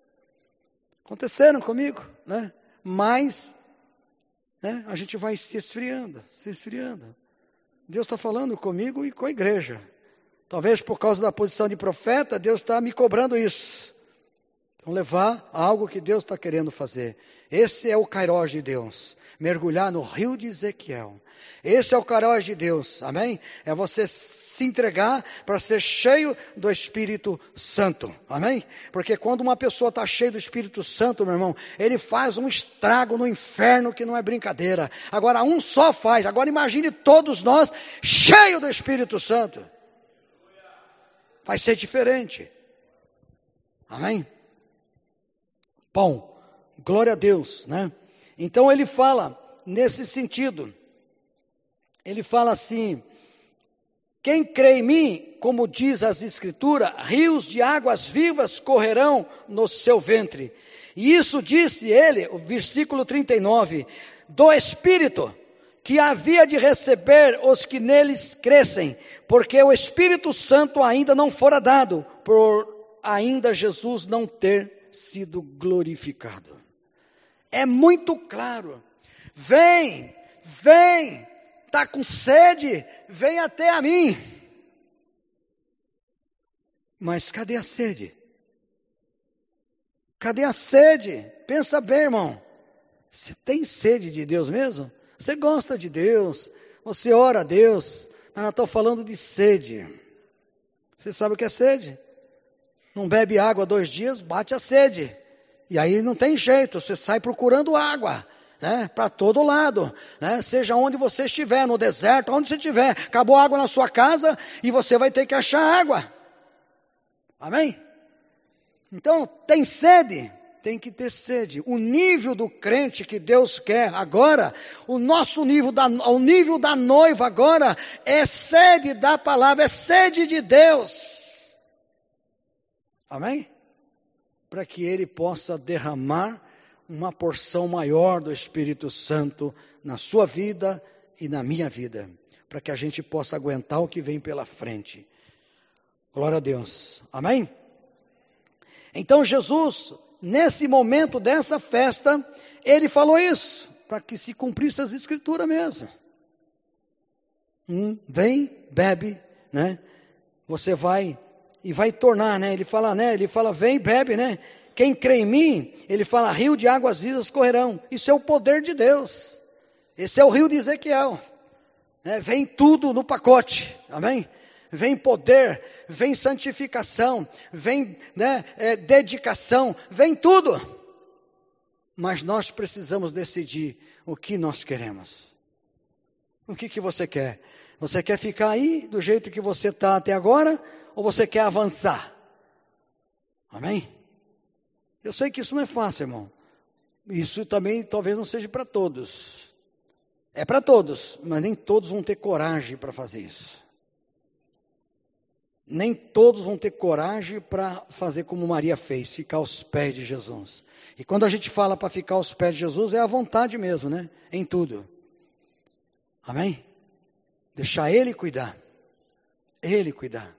comigo, né? Mas, né, a gente vai se esfriando. Deus está falando comigo e com a igreja. Talvez por causa da posição de profeta, Deus está me cobrando isso. Então levar a algo que Deus está querendo fazer. Esse é o Kairos de Deus. Mergulhar no rio de Ezequiel. Esse é o Kairos de Deus. Amém? É você se entregar para ser cheio do Espírito Santo. Amém? Porque quando uma pessoa está cheia do Espírito Santo, meu irmão, ele faz um estrago no inferno que não é brincadeira. Agora um só faz. Agora imagine todos nós cheios do Espírito Santo. Vai ser diferente. Amém? Bom, glória a Deus, né? Então ele fala nesse sentido. Ele fala assim: quem crê em mim, como diz as Escrituras, rios de águas vivas correrão no seu ventre. E isso disse ele, o versículo 39, do Espírito, que havia de receber os que neles crescem, porque o Espírito Santo ainda não fora dado, por ainda Jesus não ter sido glorificado. É muito claro. Vem, está com sede, vem até a mim. Mas cadê a sede? Cadê a sede? Pensa bem, irmão. Você tem sede de Deus mesmo? Você gosta de Deus, você ora a Deus, mas nós estamos falando de sede. Você sabe o que é sede? Não bebe água 2 dias, bate a sede. E aí não tem jeito, você sai procurando água, né? Para todo lado, né? Seja onde você estiver, no deserto, onde você estiver. Acabou a água na sua casa e você vai ter que achar água. Amém? Então, tem sede? Tem que ter sede. O nível do crente que Deus quer agora, o nosso nível, o nível da noiva agora, é sede da palavra, é sede de Deus. Amém? Para que Ele possa derramar uma porção maior do Espírito Santo na sua vida e na minha vida. Para que a gente possa aguentar o que vem pela frente. Glória a Deus. Amém? Então Jesus, nesse momento dessa festa, Ele falou isso. Para que se cumprisse as Escrituras mesmo. Vem, bebe, né? Você vai... E vai tornar, né? Ele fala, vem, bebe, né? Quem crê em mim, ele fala, rio de águas vivas correrão. Isso é o poder de Deus. Esse é o rio de Ezequiel. Né? Vem tudo no pacote, amém? Vem poder, vem santificação, vem, né, dedicação, vem tudo. Mas nós precisamos decidir o que nós queremos. O que você quer? Você quer ficar aí do jeito que você está até agora? Ou você quer avançar? Amém? Eu sei que isso não é fácil, irmão. Isso também talvez não seja para todos. É para todos, mas nem todos vão ter coragem para fazer isso. Nem todos vão ter coragem para fazer como Maria fez, ficar aos pés de Jesus. E quando a gente fala para ficar aos pés de Jesus, é a vontade mesmo, né? Em tudo. Amém? Deixar Ele cuidar. Ele cuidar.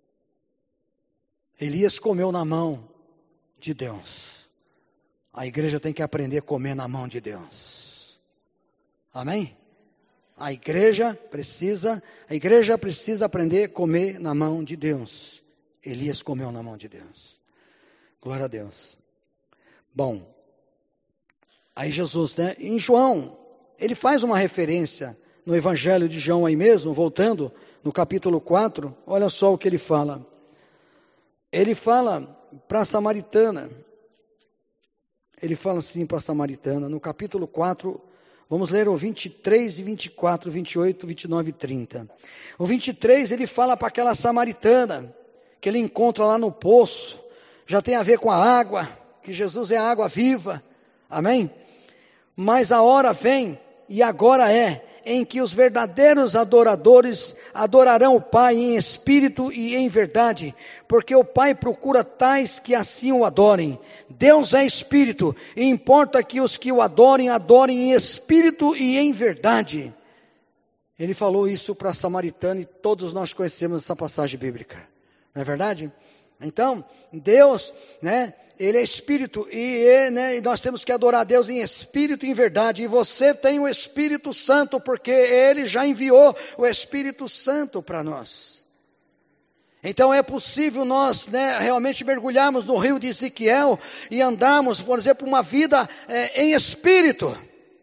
Elias comeu na mão de Deus. A igreja tem que aprender a comer na mão de Deus. Amém? A igreja precisa aprender a comer na mão de Deus. Elias comeu na mão de Deus. Glória a Deus. Bom, aí Jesus, né? Em João, ele faz uma referência no Evangelho de João aí mesmo, voltando no capítulo 4, olha só o que ele fala. Ele fala para a samaritana, Ele fala assim para a samaritana, no capítulo 4, vamos ler o 23 e 24, 28, 29 e 30. O 23 ele fala para aquela samaritana, que ele encontra lá no poço, já tem a ver com a água, que Jesus é a água viva, amém? Mas a hora vem, e agora é, em que os verdadeiros adoradores adorarão o Pai em espírito e em verdade, porque o Pai procura tais que assim o adorem. Deus é espírito, e importa que os que o adorem, adorem em espírito e em verdade. Ele falou isso para a samaritana e todos nós conhecemos essa passagem bíblica, não é verdade? Então, Deus, né, Ele é Espírito e nós temos que adorar a Deus em Espírito e em verdade. E você tem o Espírito Santo, porque Ele já enviou o Espírito Santo para nós. Então é possível nós realmente mergulharmos no rio de Ezequiel e andarmos, por exemplo, uma vida em Espírito.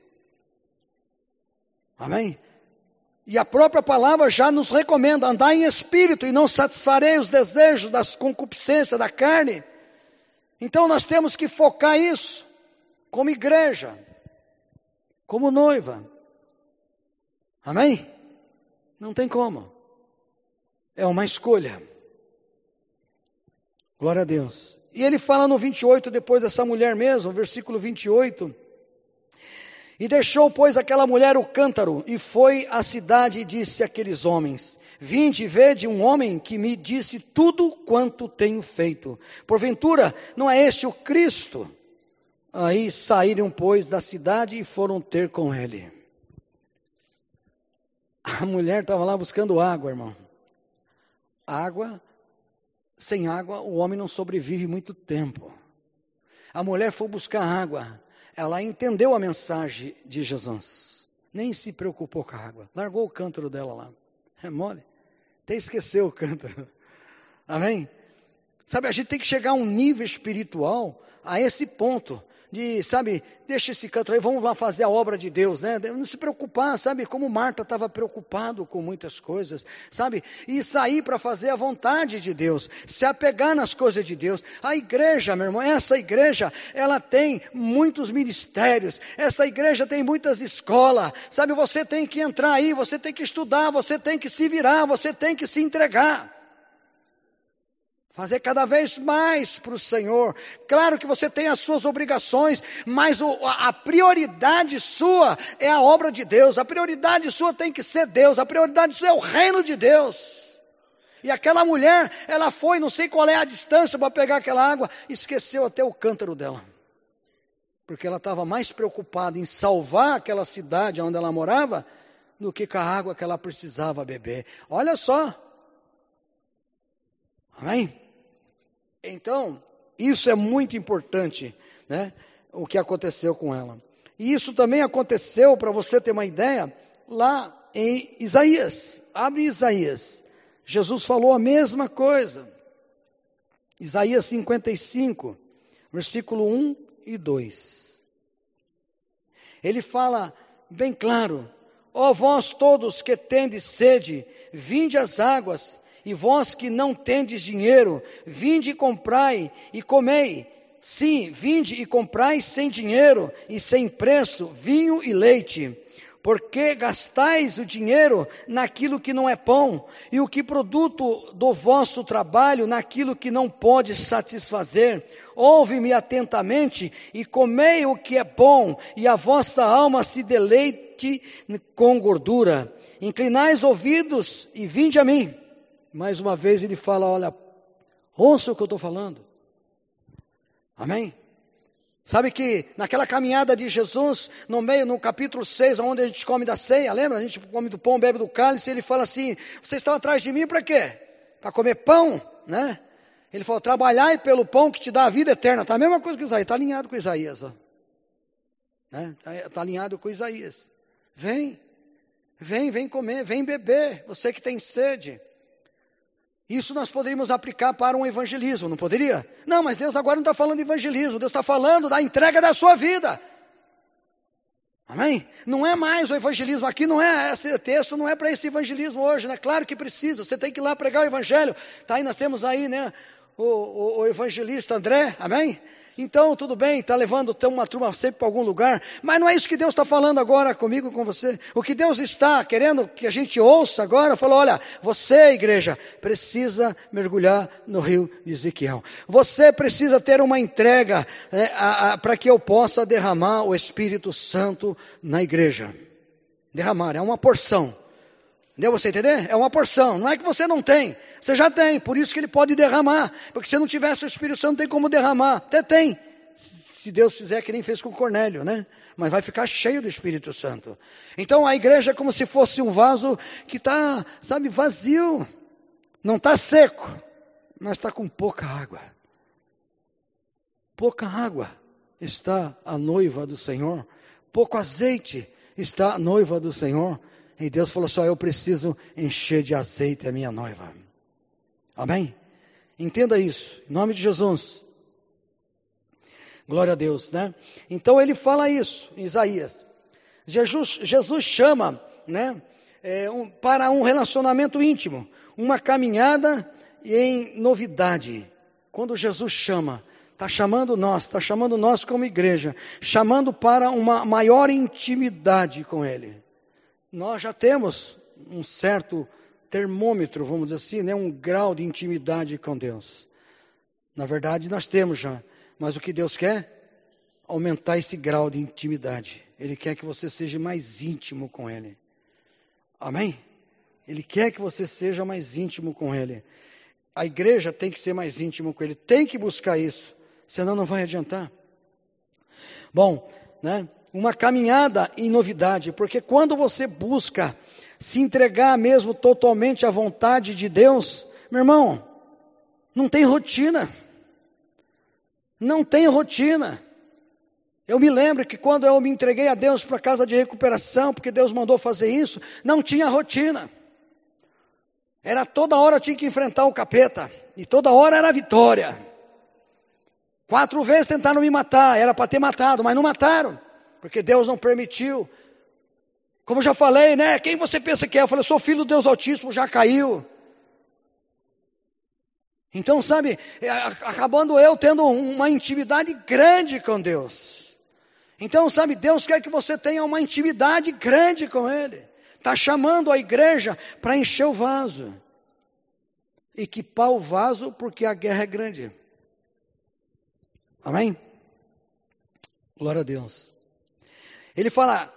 Amém? E a própria palavra já nos recomenda andar em espírito e não satisfarei os desejos das concupiscências da carne. Então nós temos que focar isso como igreja, como noiva. Amém? Não tem como. É uma escolha. Glória a Deus. E ele fala no 28, depois dessa mulher mesmo, versículo 28... E deixou, pois, aquela mulher o cântaro, e foi à cidade e disse àqueles homens, vinde e vede um homem que me disse tudo quanto tenho feito. Porventura, não é este o Cristo? Aí saíram, pois, da cidade e foram ter com ele. A mulher estava lá buscando água, irmão. Água, sem água, o homem não sobrevive muito tempo. A mulher foi buscar água. Ela entendeu a mensagem de Jesus. Nem se preocupou com a água. Largou o cântaro dela lá. É mole. Até esqueceu o cântaro. Amém? Sabe, a gente tem que chegar a um nível espiritual, a esse ponto. De, sabe, deixa esse cântaro aí, vamos lá fazer a obra de Deus, né? Não se preocupar, sabe, como Marta estava preocupado com muitas coisas, sabe? E sair para fazer a vontade de Deus, se apegar nas coisas de Deus. A igreja, meu irmão, essa igreja, ela tem muitos ministérios, essa igreja tem muitas escolas, sabe? Você tem que entrar aí, você tem que estudar, você tem que se virar, você tem que se entregar. Fazer cada vez mais para o Senhor. Claro que você tem as suas obrigações, mas a prioridade sua é a obra de Deus. A prioridade sua tem que ser Deus. A prioridade sua é o reino de Deus. E aquela mulher, ela foi, não sei qual é a distância para pegar aquela água, esqueceu até o cântaro dela. Porque ela estava mais preocupada em salvar aquela cidade onde ela morava, do que com a água que ela precisava beber. Olha só. Amém? Então, isso é muito importante, né? O que aconteceu com ela. E isso também aconteceu, para você ter uma ideia, lá em Isaías. Abre Isaías. Jesus falou a mesma coisa. Isaías 55, versículo 1 e 2. Ele fala bem claro, ó vós todos que tendes sede, vinde às águas, e vós que não tendes dinheiro, vinde e comprai e comei. Sim, vinde e comprai sem dinheiro e sem preço, vinho e leite. Porque gastais o dinheiro naquilo que não é pão, e o que produto do vosso trabalho naquilo que não pode satisfazer. Ouve-me atentamente e comei o que é bom, e a vossa alma se deleite com gordura. Inclinai os ouvidos e vinde a mim. Mais uma vez ele fala, olha, ouça o que eu estou falando. Amém? Sabe que naquela caminhada de Jesus, no capítulo 6, onde a gente come da ceia, lembra? A gente come do pão, bebe do cálice, ele fala assim, vocês estão atrás de mim para quê? Para comer pão, né? Ele falou, trabalhai pelo pão que te dá a vida eterna. Está a mesma coisa que Isaías, está alinhado com Isaías. Né? Está alinhado com Isaías. Vem comer, vem beber, você que tem sede. Isso nós poderíamos aplicar para um evangelismo, não poderia? Não, mas Deus agora não está falando de evangelismo, Deus está falando da entrega da sua vida. Amém? Não é mais o evangelismo, aqui não é, esse texto não é para esse evangelismo hoje, né? Claro que precisa, você tem que ir lá pregar o evangelho. Tá aí, nós temos aí, né, o evangelista André, amém? Então, tudo bem, está levando uma turma sempre para algum lugar, mas não é isso que Deus está falando agora comigo, com você. O que Deus está querendo que a gente ouça agora, falou, olha, você, igreja, precisa mergulhar no rio de Ezequiel. Você precisa ter uma entrega para que eu possa derramar o Espírito Santo na igreja. Derramar, é uma porção. Deu você entender? É uma porção, não é que você não tem, você já tem, por isso que ele pode derramar, porque se não tivesse o Espírito Santo não tem como derramar, até tem, se Deus fizer que nem fez com Cornélio, né? Mas vai ficar cheio do Espírito Santo. Então a igreja é como se fosse um vaso que está, sabe, vazio, não está seco, mas está com pouca água. Pouca água está a noiva do Senhor, pouco azeite está a noiva do Senhor. E Deus falou só, eu preciso encher de azeite a minha noiva. Amém? Entenda isso, em nome de Jesus. Glória a Deus, né? Então ele fala isso, em Isaías. Jesus chama, né? Para um relacionamento íntimo, uma caminhada em novidade. Quando Jesus chama, está chamando nós como igreja, chamando para uma maior intimidade com Ele. Nós já temos um certo termômetro, vamos dizer assim, né? Um grau de intimidade com Deus. Na verdade, nós temos já. Mas o que Deus quer? Aumentar esse grau de intimidade. Ele quer que você seja mais íntimo com Ele. Amém? Ele quer que você seja mais íntimo com Ele. A igreja tem que ser mais íntimo com Ele. Tem que buscar isso. Senão não vai adiantar. Bom, né? Uma caminhada em novidade, porque quando você busca se entregar mesmo totalmente à vontade de Deus, meu irmão, não tem rotina. Não tem rotina. Eu me lembro que quando eu me entreguei a Deus para a casa de recuperação, porque Deus mandou fazer isso, não tinha rotina. Era toda hora eu tinha que enfrentar o capeta, e toda hora era vitória. 4 vezes tentaram me matar, era para ter matado, mas não mataram. Porque Deus não permitiu. Como eu já falei, né? Quem você pensa que é? Eu falei, eu sou filho do Deus Altíssimo, já caiu. Então, sabe, acabando eu tendo uma intimidade grande com Deus. Então, sabe, Deus quer que você tenha uma intimidade grande com Ele. Está chamando a igreja para encher o vaso. Equipar o vaso porque a guerra é grande. Amém? Glória a Deus. Ele fala,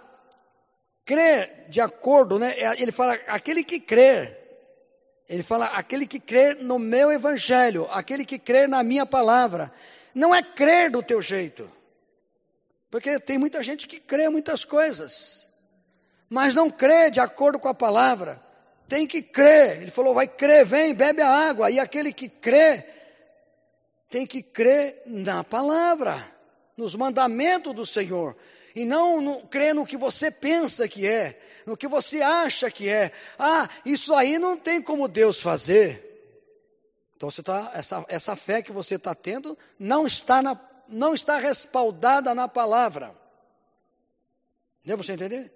crer de acordo, né? Ele fala, aquele que crer. Ele fala, aquele que crer no meu evangelho, aquele que crer na minha palavra. Não é crer do teu jeito. Porque tem muita gente que crê em muitas coisas. Mas não crê de acordo com a palavra. Tem que crer. Ele falou, vai crer, vem, bebe a água. E aquele que crê, tem que crer na palavra, nos mandamentos do Senhor. E não crer no que você pensa que é, no que você acha que é. Ah, isso aí não tem como Deus fazer. Então essa fé que você está tendo não está respaldada na palavra. Deu para você entender?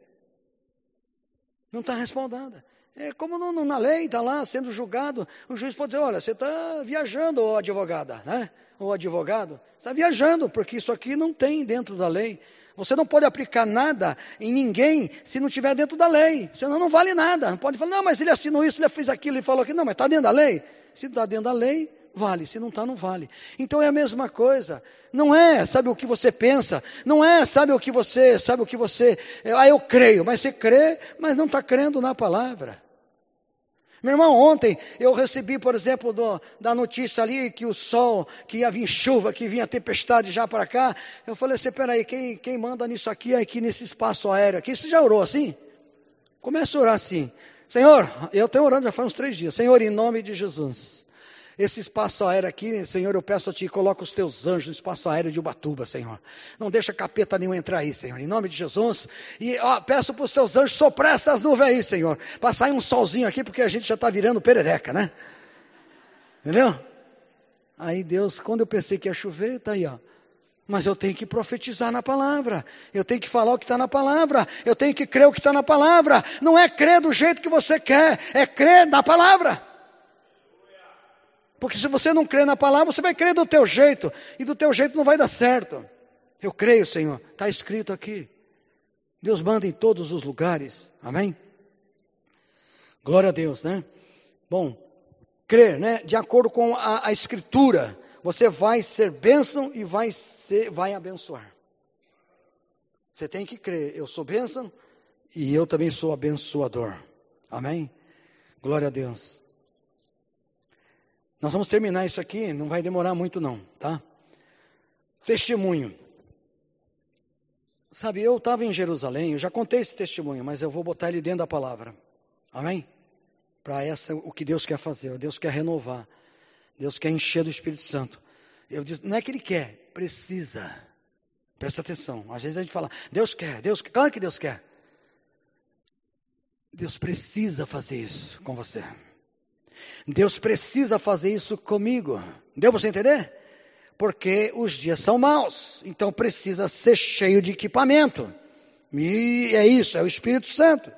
Não está respaldada. É como na lei, está lá sendo julgado. O juiz pode dizer, olha, você está viajando, ó advogada, né? Ou advogado, está viajando, porque isso aqui não tem dentro da lei. Você não pode aplicar nada em ninguém se não estiver dentro da lei. Senão não vale nada. Não pode falar, não, mas ele assinou isso, ele fez aquilo, ele falou aquilo. Não, mas está dentro da lei. Se está dentro da lei, vale. Se não está, não vale. Então é a mesma coisa. Não é, sabe o que você pensa. Não é, sabe o que você... eu creio. Mas você crê, mas não está crendo na palavra. Meu irmão, ontem eu recebi, por exemplo, da notícia ali que o sol, que ia vir chuva, que vinha tempestade já para cá. Eu falei assim, peraí, quem manda nisso aqui é aqui nesse espaço aéreo aqui. Você já orou assim? Comece a orar assim. Senhor, eu tenho orando já faz uns 3 dias. Senhor, em nome de Jesus. Esse espaço aéreo aqui, Senhor, eu peço a Ti, coloca os Teus anjos no espaço aéreo de Ubatuba, Senhor. Não deixa capeta nenhum entrar aí, Senhor, em nome de Jesus. E peço para os Teus anjos soprar essas nuvens aí, Senhor. Para sair um solzinho aqui, porque a gente já está virando perereca, né? Entendeu? Aí Deus, quando eu pensei que ia chover, está aí, ó. Mas eu tenho que profetizar na palavra. Eu tenho que falar o que está na palavra. Eu tenho que crer o que está na palavra. Não é crer do jeito que você quer, é crer na palavra. Porque se você não crê na palavra, você vai crer do teu jeito. E do teu jeito não vai dar certo. Eu creio, Senhor. Está escrito aqui. Deus manda em todos os lugares. Amém? Glória a Deus, né? Bom, crer, né? De acordo com a Escritura, você vai ser bênção e vai abençoar. Você tem que crer. Eu sou bênção e eu também sou abençoador. Amém? Glória a Deus. Nós vamos terminar isso aqui, não vai demorar muito não, tá? Testemunho. Sabe, eu estava em Jerusalém, eu já contei esse testemunho, mas eu vou botar ele dentro da palavra. Amém? Para o que Deus quer fazer, Deus quer renovar, Deus quer encher do Espírito Santo. Eu disse, não é que Ele quer, precisa. Presta atenção, às vezes a gente fala, Deus quer, claro que Deus quer. Deus precisa fazer isso com você. Deus precisa fazer isso comigo. Deu para você entender? Porque os dias são maus. Então precisa ser cheio de equipamento. E é isso, é o Espírito Santo.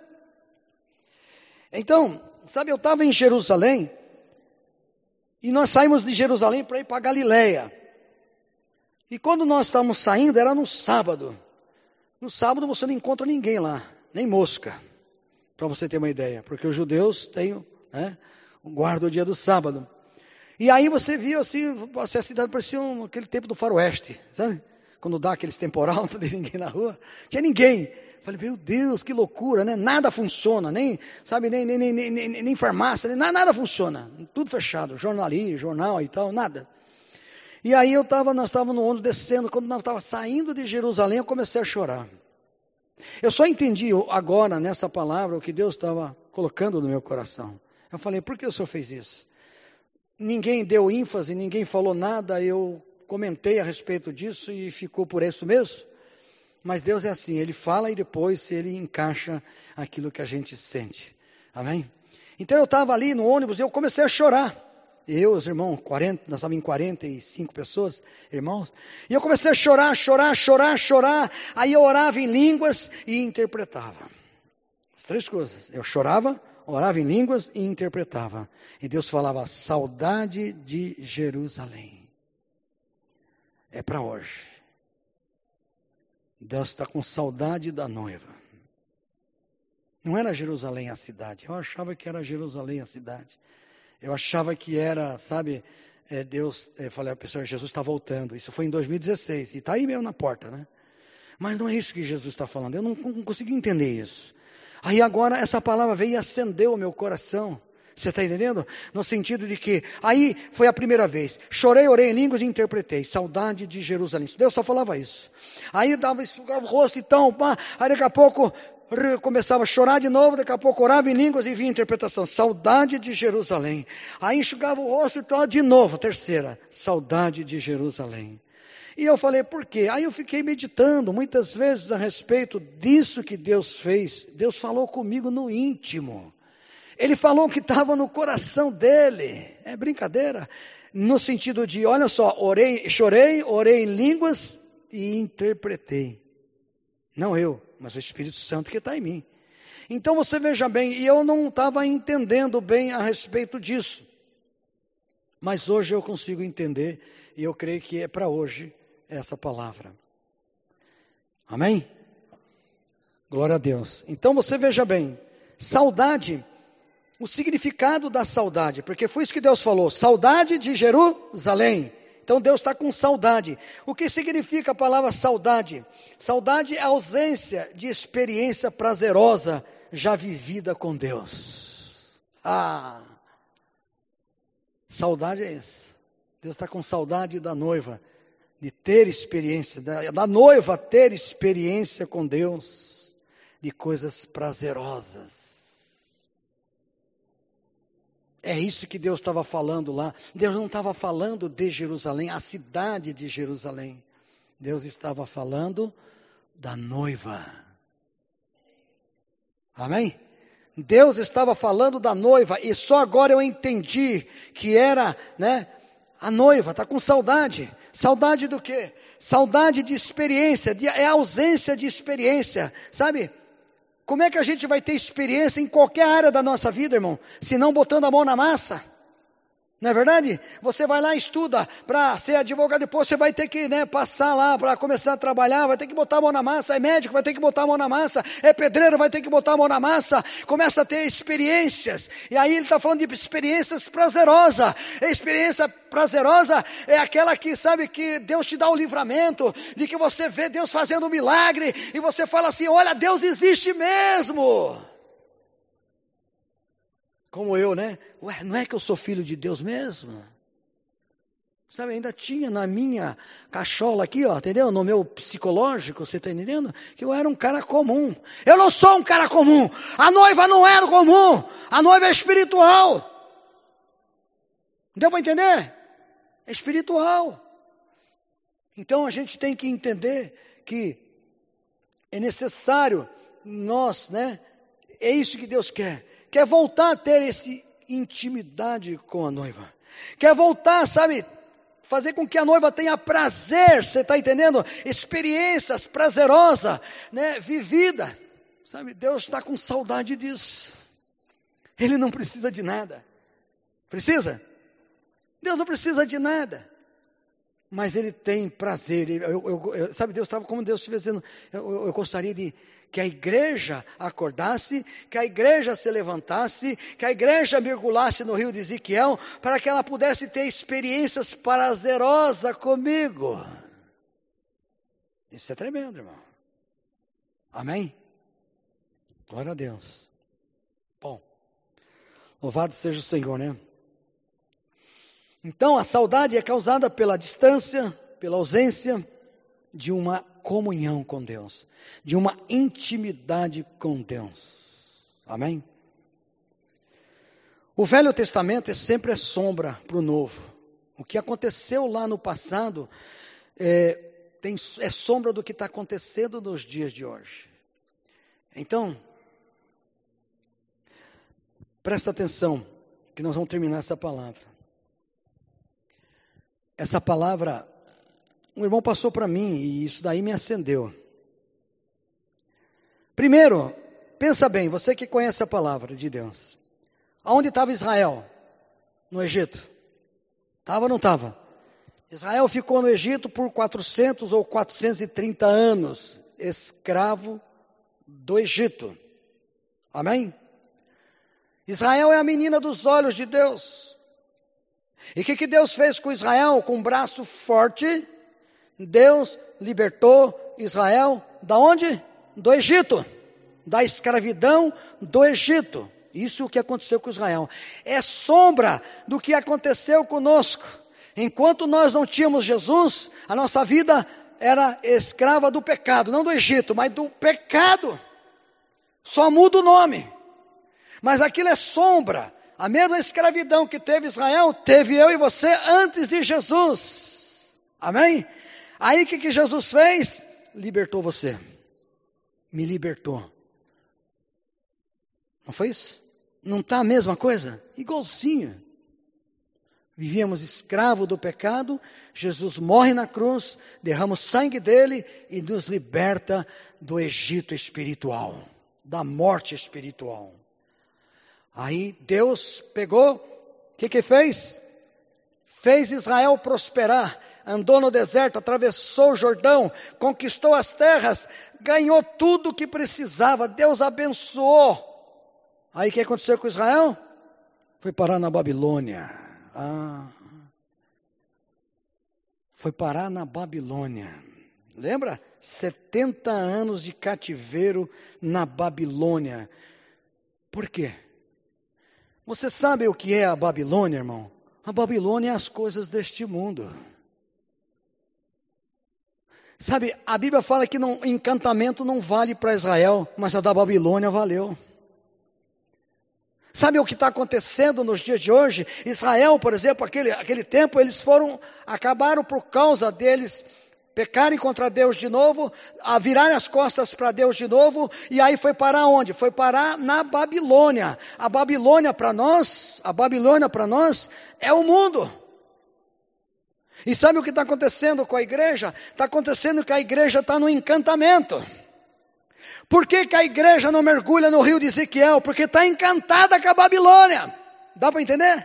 Então, sabe, eu estava em Jerusalém. E nós saímos de Jerusalém para ir para Galileia. E quando nós estávamos saindo, era no sábado. No sábado você não encontra ninguém lá, nem mosca. Para você ter uma ideia. Porque os judeus têm, né, guarda o dia do sábado. E aí você via assim, a cidade parecia aquele tempo do faroeste, sabe? Quando dá aqueles temporal, não tem ninguém na rua. Tinha ninguém. Falei, meu Deus, que loucura, né? Nada funciona, nem farmácia, nada funciona. Tudo fechado, jornal e tal, nada. E aí nós estávamos no ônibus descendo, quando nós estávamos saindo de Jerusalém, eu comecei a chorar. Eu só entendi agora, nessa palavra, o que Deus estava colocando no meu coração. Eu falei, por que o Senhor fez isso? Ninguém deu ênfase, ninguém falou nada, eu comentei a respeito disso e ficou por isso mesmo. Mas Deus é assim, Ele fala e depois Ele encaixa aquilo que a gente sente. Amém? Então eu estava ali no ônibus e eu comecei a chorar. Eu, os irmãos, nós estávamos em 45 pessoas, irmãos. E eu comecei a chorar. Aí eu orava em línguas e interpretava. As três coisas. Eu chorava, orava em línguas e interpretava. E Deus falava, saudade de Jerusalém. É para hoje. Deus está com saudade da noiva. Não era Jerusalém a cidade. Eu achava que era Jerusalém a cidade. Eu achava que era, sabe, Deus, eu falei, pessoal, Jesus está voltando. Isso foi em 2016. E está aí mesmo na porta, né? Mas não é isso que Jesus está falando. Eu não consegui entender isso. Aí agora essa palavra veio e acendeu o meu coração. Você está entendendo? No sentido de que, aí foi a primeira vez. Chorei, orei em línguas e interpretei. Saudade de Jerusalém. Deus só falava isso. Aí enxugava o rosto e então, aí daqui a pouco começava a chorar de novo, daqui a pouco orava em línguas e vinha interpretação. Saudade de Jerusalém. Aí enxugava o rosto e então, de novo, terceira. Saudade de Jerusalém. E eu falei, por quê? Aí eu fiquei meditando muitas vezes a respeito disso que Deus fez. Deus falou comigo no íntimo. Ele falou que estava no coração dele. É brincadeira. No sentido de, olha só, chorei, orei em línguas e interpretei. Não eu, mas o Espírito Santo que está em mim. Então você veja bem, e eu não estava entendendo bem a respeito disso. Mas hoje eu consigo entender, e eu creio que é para hoje essa palavra. Amém? Glória a Deus. Então você veja bem, saudade, o significado da saudade, porque foi isso que Deus falou, saudade de Jerusalém. Então Deus está com saudade. O que significa a palavra saudade? Saudade é a ausência de experiência prazerosa já vivida com Deus. Saudade é isso. Deus está com saudade da noiva, de ter experiência, da noiva ter experiência com Deus, de coisas prazerosas. É isso que Deus estava falando lá. Deus não estava falando de Jerusalém, a cidade de Jerusalém. Deus estava falando da noiva. Amém? Deus estava falando da noiva e só agora eu entendi que era, né, a noiva, está com saudade. Saudade do quê? Saudade de experiência, é a ausência de experiência, sabe? Como é que a gente vai ter experiência em qualquer área da nossa vida, irmão? Se não botando a mão na massa. Não é verdade? Você vai lá e estuda para ser advogado, depois você vai ter que passar lá para começar a trabalhar, vai ter que botar a mão na massa, é médico, vai ter que botar a mão na massa, é pedreiro, vai ter que botar a mão na massa, começa a ter experiências, e aí ele está falando de experiências prazerosas. A experiência prazerosa é aquela que, sabe, que Deus te dá o livramento, de que você vê Deus fazendo um milagre, e você fala assim, olha, Deus existe mesmo. Como eu, Ué, não é que eu sou filho de Deus mesmo? Sabe, ainda tinha na minha cachola aqui, entendeu? No meu psicológico, você está entendendo? Que eu era um cara comum. Eu não sou um cara comum. A noiva não é comum. A noiva é espiritual. Deu para entender? É espiritual. Então a gente tem que entender que é necessário nós, é isso que Deus quer. Quer voltar a ter essa intimidade com a noiva. Quer voltar, sabe, fazer com que a noiva tenha prazer, você está entendendo? Experiências prazerosas, vivida. Sabe, Deus está com saudade disso. Ele não precisa de nada. Precisa? Deus não precisa de nada. Mas Ele tem prazer. Sabe, Deus estava, como Deus estivesse dizendo, eu gostaria de que a igreja acordasse, que a igreja se levantasse, que a igreja mergulhasse no rio de Ezequiel, para que ela pudesse ter experiências prazerosas comigo. Isso é tremendo, irmão. Amém? Glória a Deus. Bom, louvado seja o Senhor, Então, a saudade é causada pela distância, pela ausência de uma comunhão com Deus, de uma intimidade com Deus. Amém? O Velho Testamento sempre é sombra para o Novo. O que aconteceu lá no passado é sombra do que está acontecendo nos dias de hoje. Então, presta atenção, que nós vamos terminar essa palavra. Essa palavra, um irmão passou para mim e isso daí me acendeu. Primeiro, pensa bem, você que conhece a palavra de Deus. Aonde estava Israel? No Egito. Estava ou não estava? Israel ficou no Egito por 400 ou 430 anos, escravo do Egito. Amém? Israel é a menina dos olhos de Deus. E o que Deus fez com Israel? Com um braço forte, Deus libertou Israel da onde? Do Egito, da escravidão do Egito. Isso é o que aconteceu com Israel. É sombra do que aconteceu conosco. Enquanto nós não tínhamos Jesus, a nossa vida era escrava do pecado, não do Egito, mas do pecado. Só muda o nome. Mas aquilo é sombra. A mesma escravidão que teve Israel, teve eu e você antes de Jesus. Amém? Aí o que Jesus fez? Libertou você. Me libertou. Não foi isso? Não está a mesma coisa? Igualzinho. Vivíamos escravo do pecado, Jesus morre na cruz, derrama o sangue dele e nos liberta do Egito espiritual, da morte espiritual. Aí Deus pegou, o que fez? Fez Israel prosperar, andou no deserto, atravessou o Jordão, conquistou as terras, ganhou tudo o que precisava, Deus abençoou. Aí o que aconteceu com Israel? Foi parar na Babilônia. Foi parar na Babilônia. Lembra? 70 anos de cativeiro na Babilônia. Por quê? Você sabe o que é a Babilônia, irmão? A Babilônia é as coisas deste mundo. Sabe, a Bíblia fala que encantamento não vale para Israel, mas a da Babilônia valeu. Sabe o que está acontecendo nos dias de hoje? Israel, por exemplo, aquele tempo, acabaram por causa deles pecarem contra Deus de novo, a virarem as costas para Deus de novo, e aí foi parar onde? Foi parar na Babilônia. A Babilônia para nós é o mundo. E sabe o que está acontecendo com a igreja? Está acontecendo que a igreja está no encantamento. Por que a igreja não mergulha no rio de Ezequiel? Porque está encantada com a Babilônia. Dá para entender?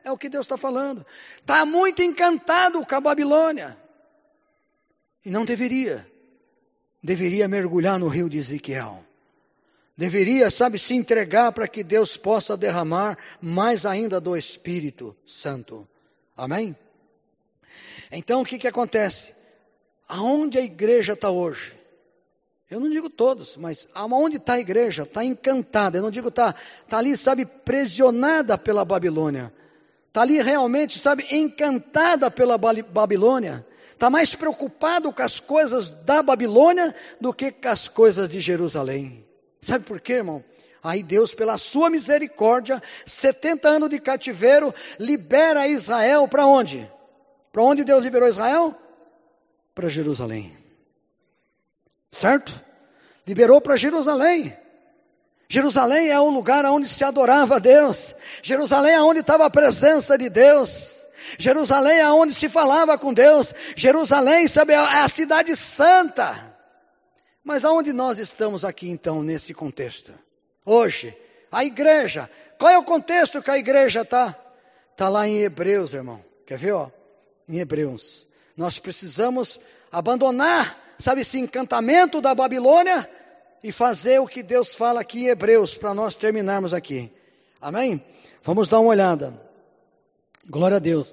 É o que Deus está falando. Está muito encantado com a Babilônia. E não deveria. Deveria mergulhar no rio de Ezequiel. Deveria, se entregar para que Deus possa derramar mais ainda do Espírito Santo. Amém? Então o que acontece? Aonde a igreja está hoje? Eu não digo todos, mas aonde está a igreja? Está encantada. Eu não digo está ali, presionada pela Babilônia. Está ali realmente, encantada pela Babilônia. Está mais preocupado com as coisas da Babilônia do que com as coisas de Jerusalém. Sabe por quê, irmão? Aí Deus, pela sua misericórdia, 70 anos de cativeiro, libera Israel para onde? Para onde Deus liberou Israel? Para Jerusalém. Certo? Liberou para Jerusalém. Jerusalém é o lugar onde se adorava a Deus. Jerusalém é onde estava a presença de Deus. Jerusalém é onde se falava com Deus. Jerusalém, é a cidade santa. Mas aonde nós estamos aqui então, nesse contexto? Hoje, a igreja. Qual é o contexto que a igreja está? Está lá em Hebreus, irmão. Quer ver, ó? Em Hebreus. Nós precisamos abandonar, esse encantamento da Babilônia e fazer o que Deus fala aqui em Hebreus, para nós terminarmos aqui. Amém? Vamos dar uma olhada. Glória a Deus.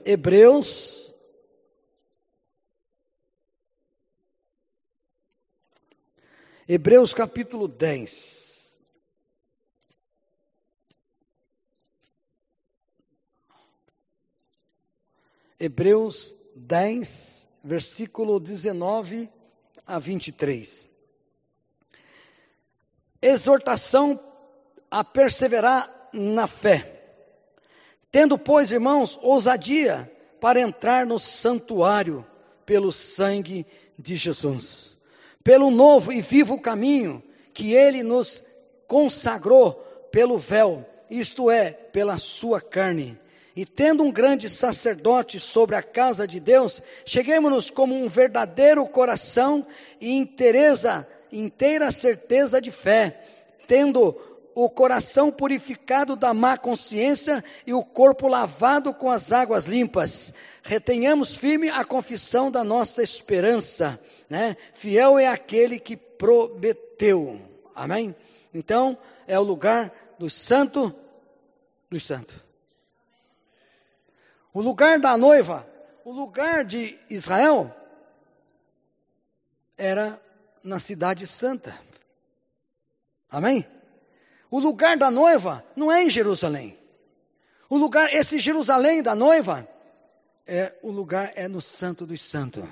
Hebreus capítulo 10. Hebreus 10, versículo 19 a 23. Exortação a perseverar na fé. Tendo, pois, irmãos, ousadia para entrar no santuário pelo sangue de Jesus, pelo novo e vivo caminho que Ele nos consagrou pelo véu, isto é, pela sua carne. E tendo um grande sacerdote sobre a casa de Deus, cheguemo-nos como um verdadeiro coração e inteira certeza de fé, tendo o coração purificado da má consciência e o corpo lavado com as águas limpas. Retenhamos firme a confissão da nossa esperança, né? Fiel é aquele que prometeu. Amém? Então, é o lugar do santo dos santos. O lugar da noiva, o lugar de Israel, era na cidade santa. Amém? O lugar da noiva não é em Jerusalém. Esse Jerusalém da noiva, o lugar é no Santo dos Santos.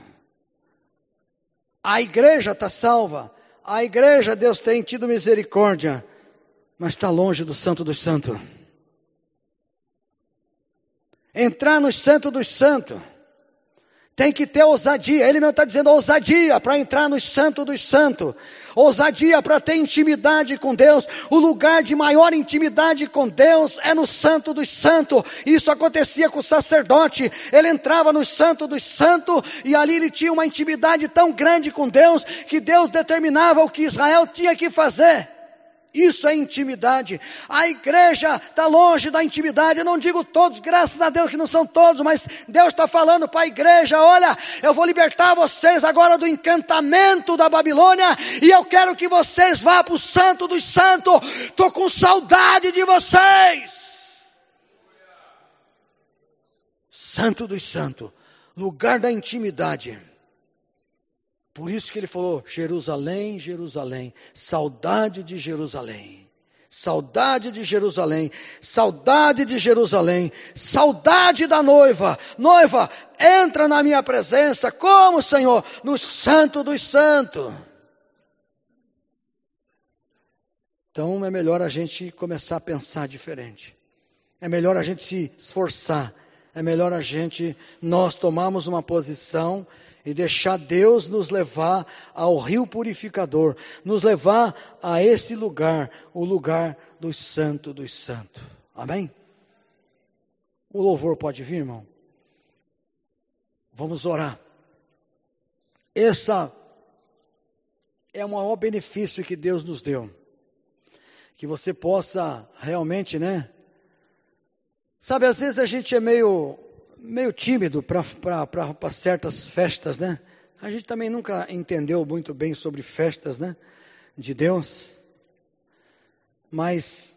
A igreja está salva. A igreja, Deus tem tido misericórdia, mas está longe do Santo dos Santos. Entrar no Santo dos Santos tem que ter ousadia. Ele mesmo está dizendo ousadia para entrar no Santo dos Santos. Ousadia para ter intimidade com Deus. O lugar de maior intimidade com Deus é no Santo dos Santos. Isso acontecia com o sacerdote. Ele entrava no Santo dos Santos e ali ele tinha uma intimidade tão grande com Deus que Deus determinava o que Israel tinha que fazer. Isso é intimidade. A igreja está longe da intimidade. Eu não digo todos, graças a Deus que não são todos, mas Deus está falando para a igreja: olha, eu vou libertar vocês agora do encantamento da Babilônia e eu quero que vocês vá para o Santo dos Santos. Estou com saudade de vocês. Santo dos Santos, lugar da intimidade. Por isso que ele falou: Jerusalém, Jerusalém, saudade de Jerusalém, saudade de Jerusalém, saudade de Jerusalém, saudade da noiva. Noiva, entra na minha presença. Como, Senhor? No Santo dos Santos. Então é melhor a gente começar a pensar diferente. É melhor a gente se esforçar. É melhor nós tomarmos uma posição e deixar Deus nos levar ao rio purificador, nos levar a esse lugar, o lugar dos santos dos santos. Amém? O louvor pode vir, irmão? Vamos orar. Esse é o maior benefício que Deus nos deu. Que você possa realmente, Sabe, às vezes a gente é meio tímido para certas festas, né? A gente também nunca entendeu muito bem sobre festas, né? De Deus. Mas,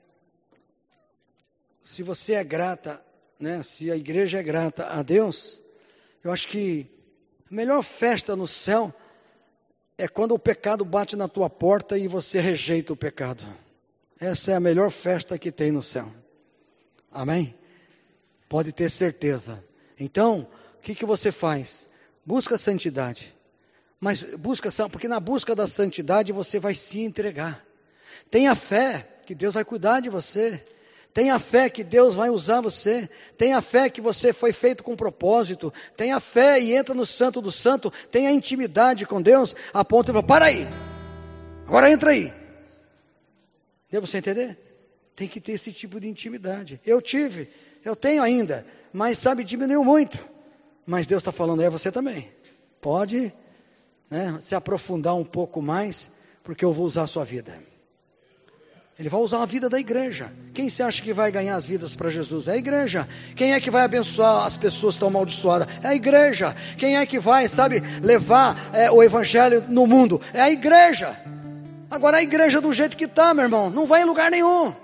se você é grata, né? Se a igreja é grata a Deus, eu acho que a melhor festa no céu é quando o pecado bate na tua porta e você rejeita o pecado. Essa é a melhor festa que tem no céu. Amém? Pode ter certeza. Então, o que você faz? Busca a santidade. Mas porque na busca da santidade você vai se entregar. Tenha fé que Deus vai cuidar de você. Tenha fé que Deus vai usar você. Tenha fé que você foi feito com propósito. Tenha fé e entra no Santo do Santo. Tenha intimidade com Deus a ponto de falar, para aí. Agora entra aí. Deu para você entender? Tem que ter esse tipo de intimidade. Eu tenho ainda, mas sabe, diminuiu muito. Mas Deus está falando, você também. Pode, né, se aprofundar um pouco mais, porque eu vou usar a sua vida. Ele vai usar a vida da igreja. Quem você acha que vai ganhar as vidas para Jesus? É a igreja. Quem é que vai abençoar as pessoas que estão amaldiçoadas? É a igreja. Quem é que vai, levar o evangelho no mundo? É a igreja. Agora a igreja do jeito que está, meu irmão, não vai em lugar nenhum.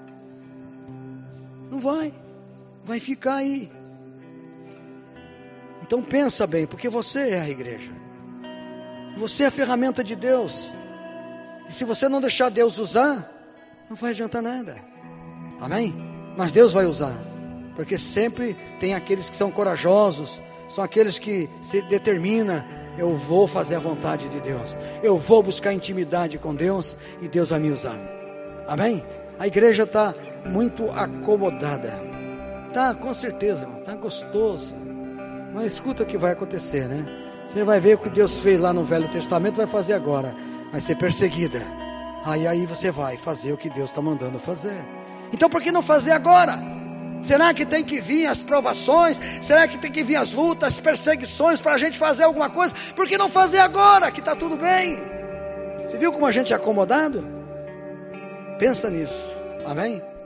Não vai. Vai ficar aí. Então pensa bem, porque você é a igreja. Você é a ferramenta de Deus. E se você não deixar Deus usar, não vai adiantar nada. Amém? Mas Deus vai usar. Porque sempre tem aqueles que são corajosos. São aqueles que se determinam. Eu vou fazer a vontade de Deus. Eu vou buscar intimidade com Deus. E Deus vai me usar. Amém? A igreja está muito acomodada. Tá, com certeza, irmão. Tá gostoso. Mas escuta o que vai acontecer, né? Você vai ver o que Deus fez lá no Velho Testamento. Vai fazer agora. Vai ser perseguida. Aí você vai fazer o que Deus está mandando fazer. Então por que não fazer agora? Será que tem que vir as provações? Será que tem que vir as lutas, as perseguições para a gente fazer alguma coisa? Por que não fazer agora, que está tudo bem? Você viu como a gente é acomodado? Pensa nisso, amém?